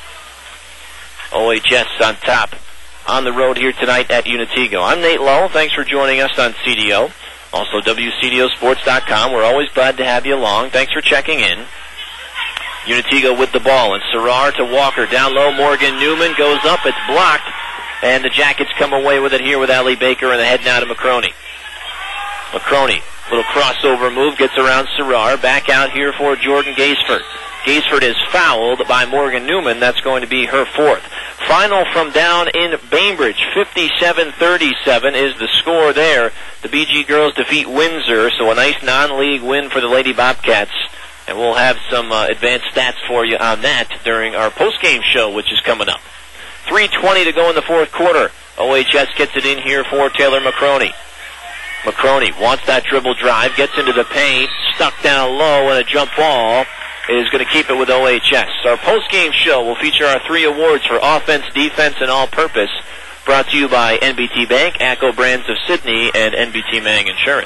O H S on top on the road here tonight at Unitigo. I'm Nate Lowe. Thanks for joining us on C D O. Also, W C D O Sports dot com. We're always glad to have you along. Thanks for checking in. Unitigo with the ball, and Sarar to Walker. Down low, Morgan Newman goes up. It's blocked, and the Jackets come away with it here with Allie Baker, and the head now to McCroney. McCroney, little crossover move, gets around Sarar. Back out here for Jordan Gaisford. Gaisford is fouled by Morgan Newman. That's going to be her fourth. Final from down in Bainbridge, fifty-seven thirty-seven is the score there. The B G girls defeat Windsor, so a nice non-league win for the Lady Bobcats. And we'll have some uh, advanced stats for you on that during our post-game show, which is coming up. three twenty to go in the fourth quarter. O H S gets it in here for Taylor McCroney. McCroney wants that dribble drive, gets into the paint, stuck down low, and a jump ball is going to keep it with O H S. Our post-game show will feature our three awards for offense, defense, and all-purpose, brought to you by N B T Bank, ACCO Brands of Sydney, and N B T Mang Insurance.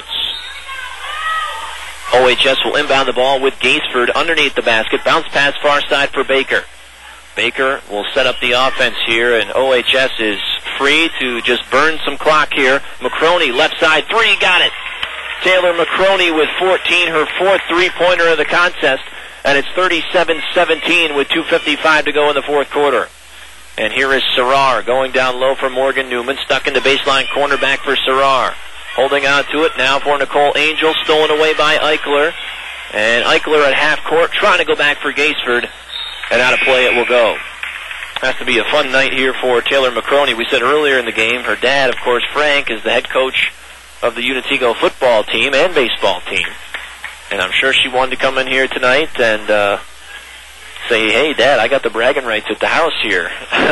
O H S will inbound the ball with Gaisford underneath the basket. Bounce pass far side for Baker. Baker will set up the offense here, and O H S is free to just burn some clock here. McCroney, left side, three, got it. Taylor McCroney with fourteen, her fourth three-pointer of the contest. And it's thirty-seven seventeen with two fifty-five to go in the fourth quarter. And here is Sarar going down low for Morgan Newman. Stuck in the baseline cornerback for Sarar. Holding on to it now for Nicole Angel. Stolen away by Eichler. And Eichler at half court trying to go back for Gaisford. And out of play it will go. Has to be a fun night here for Taylor McCroney. We said earlier in the game, her dad, of course, Frank, is the head coach of the Unitigo football team and baseball team. And I'm sure she wanted to come in here tonight and uh, say, hey, Dad, I got the bragging rights at the house here.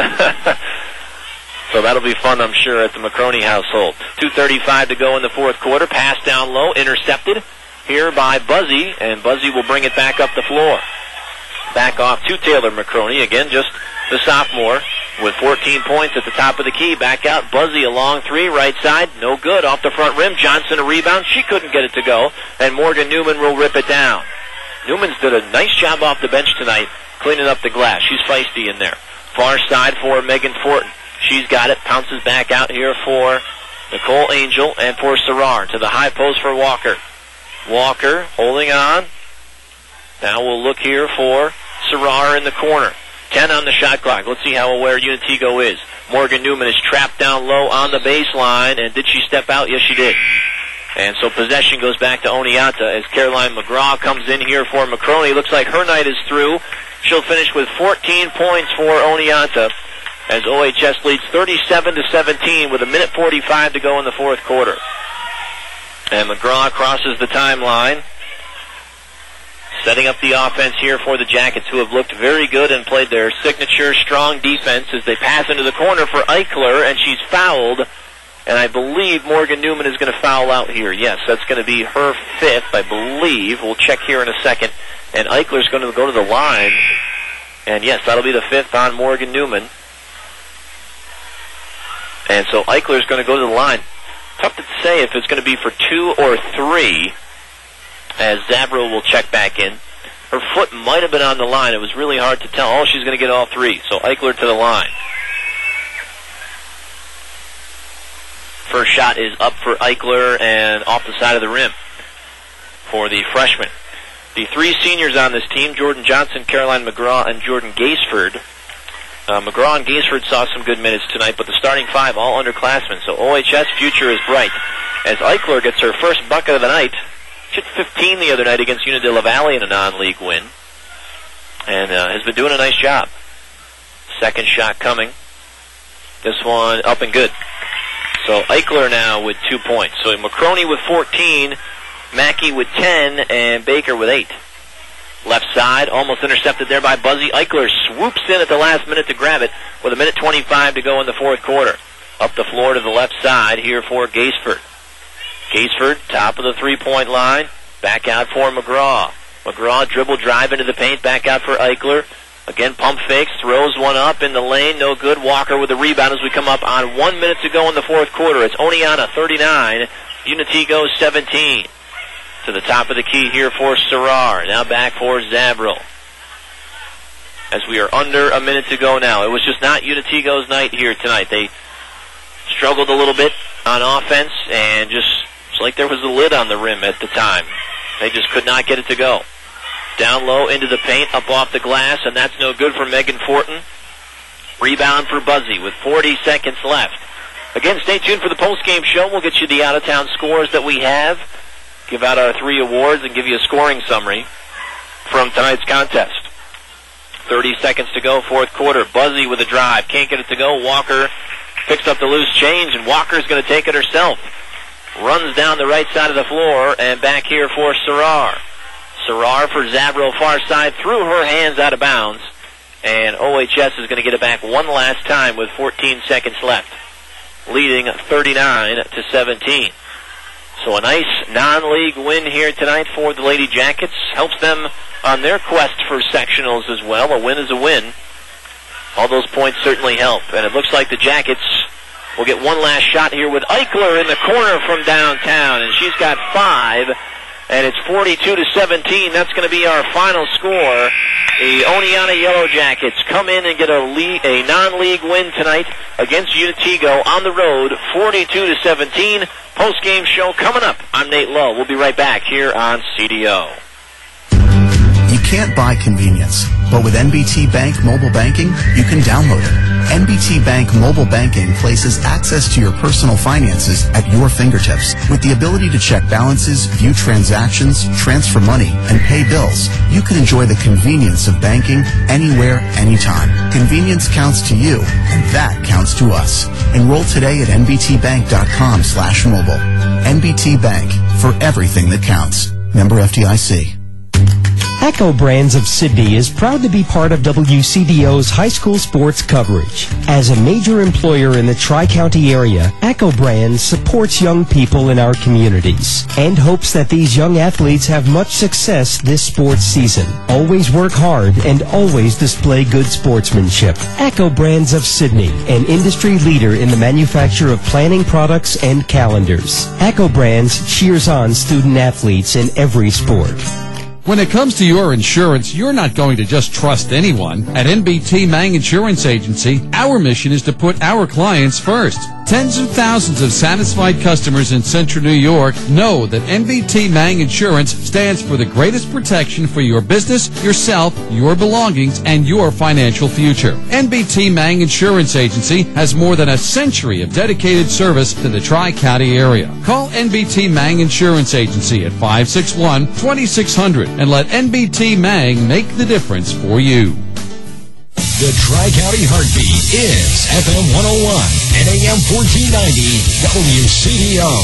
So that'll be fun, I'm sure, at the McCroney household. two thirty-five to go in the fourth quarter. Pass down low, intercepted here by Buzzy, and Buzzy will bring it back up the floor. Back off to Taylor McCroney. Again, just the sophomore with fourteen points at the top of the key. Back out, Buzzy a long three, right side, no good, off the front rim. Johnson a rebound, she couldn't get it to go, and Morgan Newman will rip it down. Newman's did a nice job off the bench tonight, cleaning up the glass. She's feisty in there. Far side for Megan Fortin. She's got it, pounces back out here for Nicole Angel and for Sarar. To the high post for Walker. Walker holding on. Now we'll look here for Sarar in the corner. ten on the shot clock. Let's see how aware Unitigo is. Morgan Newman is trapped down low on the baseline, and did she step out? Yes, she did. And so possession goes back to Oneonta as Caroline McGraw comes in here for McCroney. Looks like her night is through. She'll finish with fourteen points for Oneonta as O H S leads thirty-seven to seventeen with a minute forty-five to go in the fourth quarter. And McGraw crosses the timeline, setting up the offense here for the Jackets, who have looked very good and played their signature strong defense as they pass into the corner for Eichler, and she's fouled And I believe Morgan Newman is going to foul out here. Yes, that's going to be her fifth, I believe. We'll check here in a second. And Eichler's going to go to the line. And yes, that'll be the fifth on Morgan Newman. And so Eichler's going to go to the line. Tough to say if it's going to be for two or three, as Zabro will check back in. Her foot might have been on the line. It was really hard to tell. Oh, she's going to get all three. So Eichler to the line. First shot is up for Eichler and off the side of the rim for the freshman. The three seniors on this team, Jordan Johnson, Caroline McGraw, and Jordan Gaisford. Uh, McGraw and Gaisford saw some good minutes tonight, but the starting five all underclassmen, so O H S future is bright. As Eichler gets her first bucket of the night, she hit fifteen the other night against Unadilla La Valley in a non-league win, and uh, has been doing a nice job. Second shot coming. This one up and good. So Eichler now with two points. So McCroney with fourteen, Mackey with ten, and Baker with eight. Left side, almost intercepted there by Buzzy. Eichler swoops in at the last minute to grab it with a minute twenty-five to go in the fourth quarter. Up the floor to the left side here for Gaisford. Gaisford, top of the three-point line. Back out for McGraw. McGraw dribble drive into the paint, back out for Eichler. Again, pump fakes, throws one up in the lane, no good. Walker with the rebound as we come up on one minute to go in the fourth quarter. It's Oneonta thirty-nine, Unatigo seventeen. To the top of the key here for Serrar. Now back for Zabro. As we are under a minute to go now. It was just not Unatigo's night here tonight. They struggled a little bit on offense and just, it's like there was a lid on the rim at the time. They just could not get it to go. Down low into the paint, up off the glass, and that's no good for Megan Fortin. Rebound for Buzzy with forty seconds left. Again, stay tuned for the post-game show. We'll get you the out-of-town scores that we have, give out our three awards, and give you a scoring summary from tonight's contest. thirty seconds to go, fourth quarter. Buzzy with a drive. Can't get it to go. Walker picks up the loose change, and Walker's going to take it herself. Runs down the right side of the floor, and back here for Serrar. Serrar for Zabro, far side, threw her hands out of bounds, and O H S is going to get it back one last time with fourteen seconds left, leading thirty-nine to seventeen. So a nice non-league win here tonight for the Lady Jackets. Helps them on their quest for sectionals as well. A win is a win. All those points certainly help, and it looks like the Jackets will get one last shot here with Eichler in the corner from downtown, and she's got five. And it's forty-two to seventeen. That's going to be our final score. The Oneonta Yellow Jackets come in and get a league, a non-league win tonight against Unatigo on the road, forty-two to seventeen. Post-game show coming up. I'm Nate Lowe. We'll be right back here on C D O. You can't buy convenience, but with N B T Bank Mobile Banking, you can download it. N B T Bank Mobile Banking places access to your personal finances at your fingertips. With the ability to check balances, view transactions, transfer money, and pay bills, you can enjoy the convenience of banking anywhere, anytime. Convenience counts to you, and that counts to us. Enroll today at nbtbank.com slash mobile. N B T Bank, for everything that counts. Member F D I C. Echo Brands of Sydney is proud to be part of W C D O's high school sports coverage. As a major employer in the Tri-County area, Echo Brands supports young people in our communities and hopes that these young athletes have much success this sports season. Always work hard and always display good sportsmanship. Echo Brands of Sydney, an industry leader in the manufacture of planning products and calendars. Echo Brands cheers on student athletes in every sport. When it comes to your insurance, you're not going to just trust anyone. At N B T Mang Insurance Agency, our mission is to put our clients first. Tens of thousands of satisfied customers in Central New York know that N B T Mang Insurance stands for the greatest protection for your business, yourself, your belongings, and your financial future. N B T Mang Insurance Agency has more than a century of dedicated service to the Tri-County area. Call N B T Mang Insurance Agency at five six one, two six zero zero and let N B T Mang make the difference for you. The Tri-County Heartbeat is F M one oh one and A M fourteen ninety W C D O.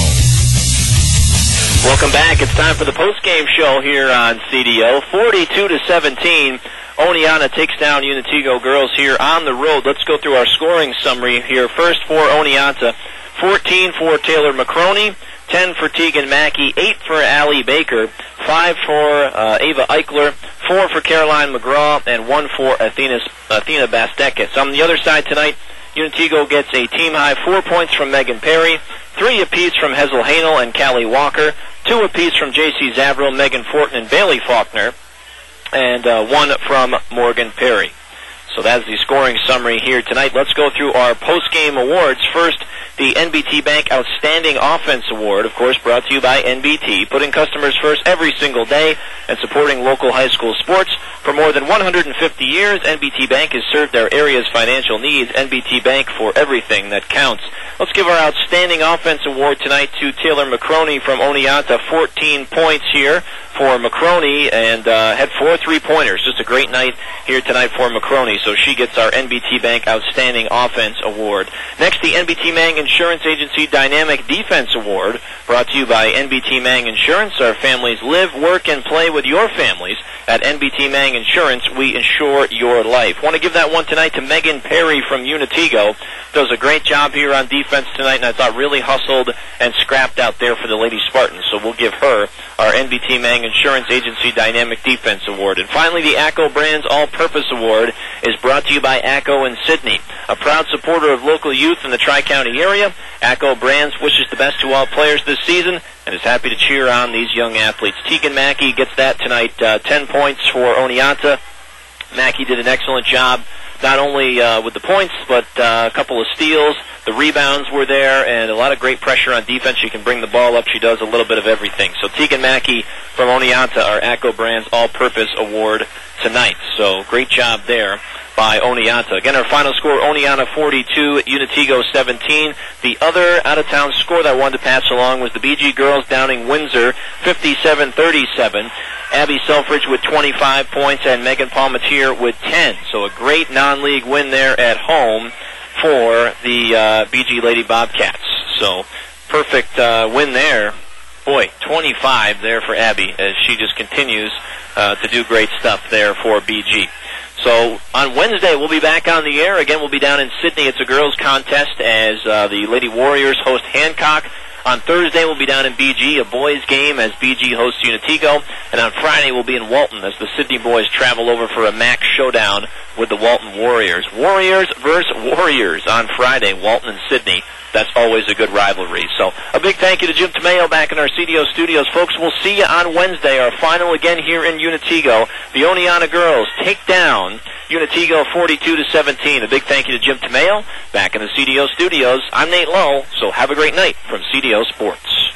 Welcome back. It's time for the post-game show here on C D O. forty-two to seventeen. Oneonta takes down Unatigo girls here on the road. Let's go through our scoring summary here. First for Oneonta. fourteen for Taylor McCroney, ten for Tegan Mackey, eight for Allie Baker, five for uh, Ava Eichler, four for Caroline McGraw, and one for Athena, Athena Bastekis. On the other side tonight, Unitego gets a team-high four points from Megan Perry, three apiece from Hesel Hanel and Callie Walker, two apiece from J C Zavril, Megan Fortin, and Bailey Faulkner, and uh, one from Morgan Perry. So that's the scoring summary here tonight. Let's go through our post-game awards. First, the N B T Bank Outstanding Offense Award, of course, brought to you by N B T, putting customers first every single day and supporting local high school sports. For more than one hundred fifty years, N B T Bank has served our area's financial needs. N B T Bank, for everything that counts. Let's give our Outstanding Offense Award tonight to Taylor McCroney from Oneonta. fourteen points here for McCroney, and uh, had four three-pointers. Just a great night here tonight for McCroney, so she gets our N B T Bank Outstanding Offense Award. Next, the N B T Mang Insurance Agency Dynamic Defense Award, brought to you by N B T Mang Insurance. Our families live, work, and play with your families. At N B T Mang Insurance, we insure your life. Want to give that one tonight to Megan Perry from Unitego. Does a great job here on defense tonight, and I thought really hustled and scrapped out there for the Lady Spartans. So we'll give her our N B T Mang Insurance Agency Dynamic Defense Award. And finally, the ACCO Brands All-Purpose Award is brought to you by ACCO in Sydney. A proud supporter of local youth in the Tri-County area, ACCO Brands wishes the best to all players this season and is happy to cheer on these young athletes. Tegan Mackey gets that tonight, uh, ten points for Oneonta. Mackey did an excellent job, not only uh, with the points, but uh, a couple of steals. The rebounds were there, and a lot of great pressure on defense. She can bring the ball up. She does a little bit of everything. So Tegan Mackey from Oneonta, our ACCO Brands All-Purpose Award tonight. So great job there by Oneonta. Again, our final score, Oneonta forty-two, Unitego seventeen. The other out-of-town score that I wanted to pass along was the B G girls downing Windsor fifty-seven thirty-seven. Abby Selfridge with twenty-five points and Megan Palmatier with ten. So a great non-league win there at home for the uh, B G Lady Bobcats. So perfect uh, win there. Boy, twenty-five there for Abby as she just continues uh, to do great stuff there for B G. So on Wednesday, we'll be back on the air. Again, we'll be down in Sydney. It's a girls' contest as uh, the Lady Warriors host Hancock. On Thursday, we'll be down in B G, a boys' game as B G hosts Unitego. And on Friday, we'll be in Walton as the Sydney boys travel over for a M A C showdown with the Walton Warriors. Warriors versus Warriors on Friday, Walton and Sydney. That's always a good rivalry. So a big thank you to Jim Tomeo back in our C D O studios. Folks, we'll see you on Wednesday, our final again here in Unitego. The Oneonta girls take down Unitego forty-two to seventeen. A big thank you to Jim Tomeo back in the C D O studios. I'm Nate Lowe, so have a great night from C D O Sports.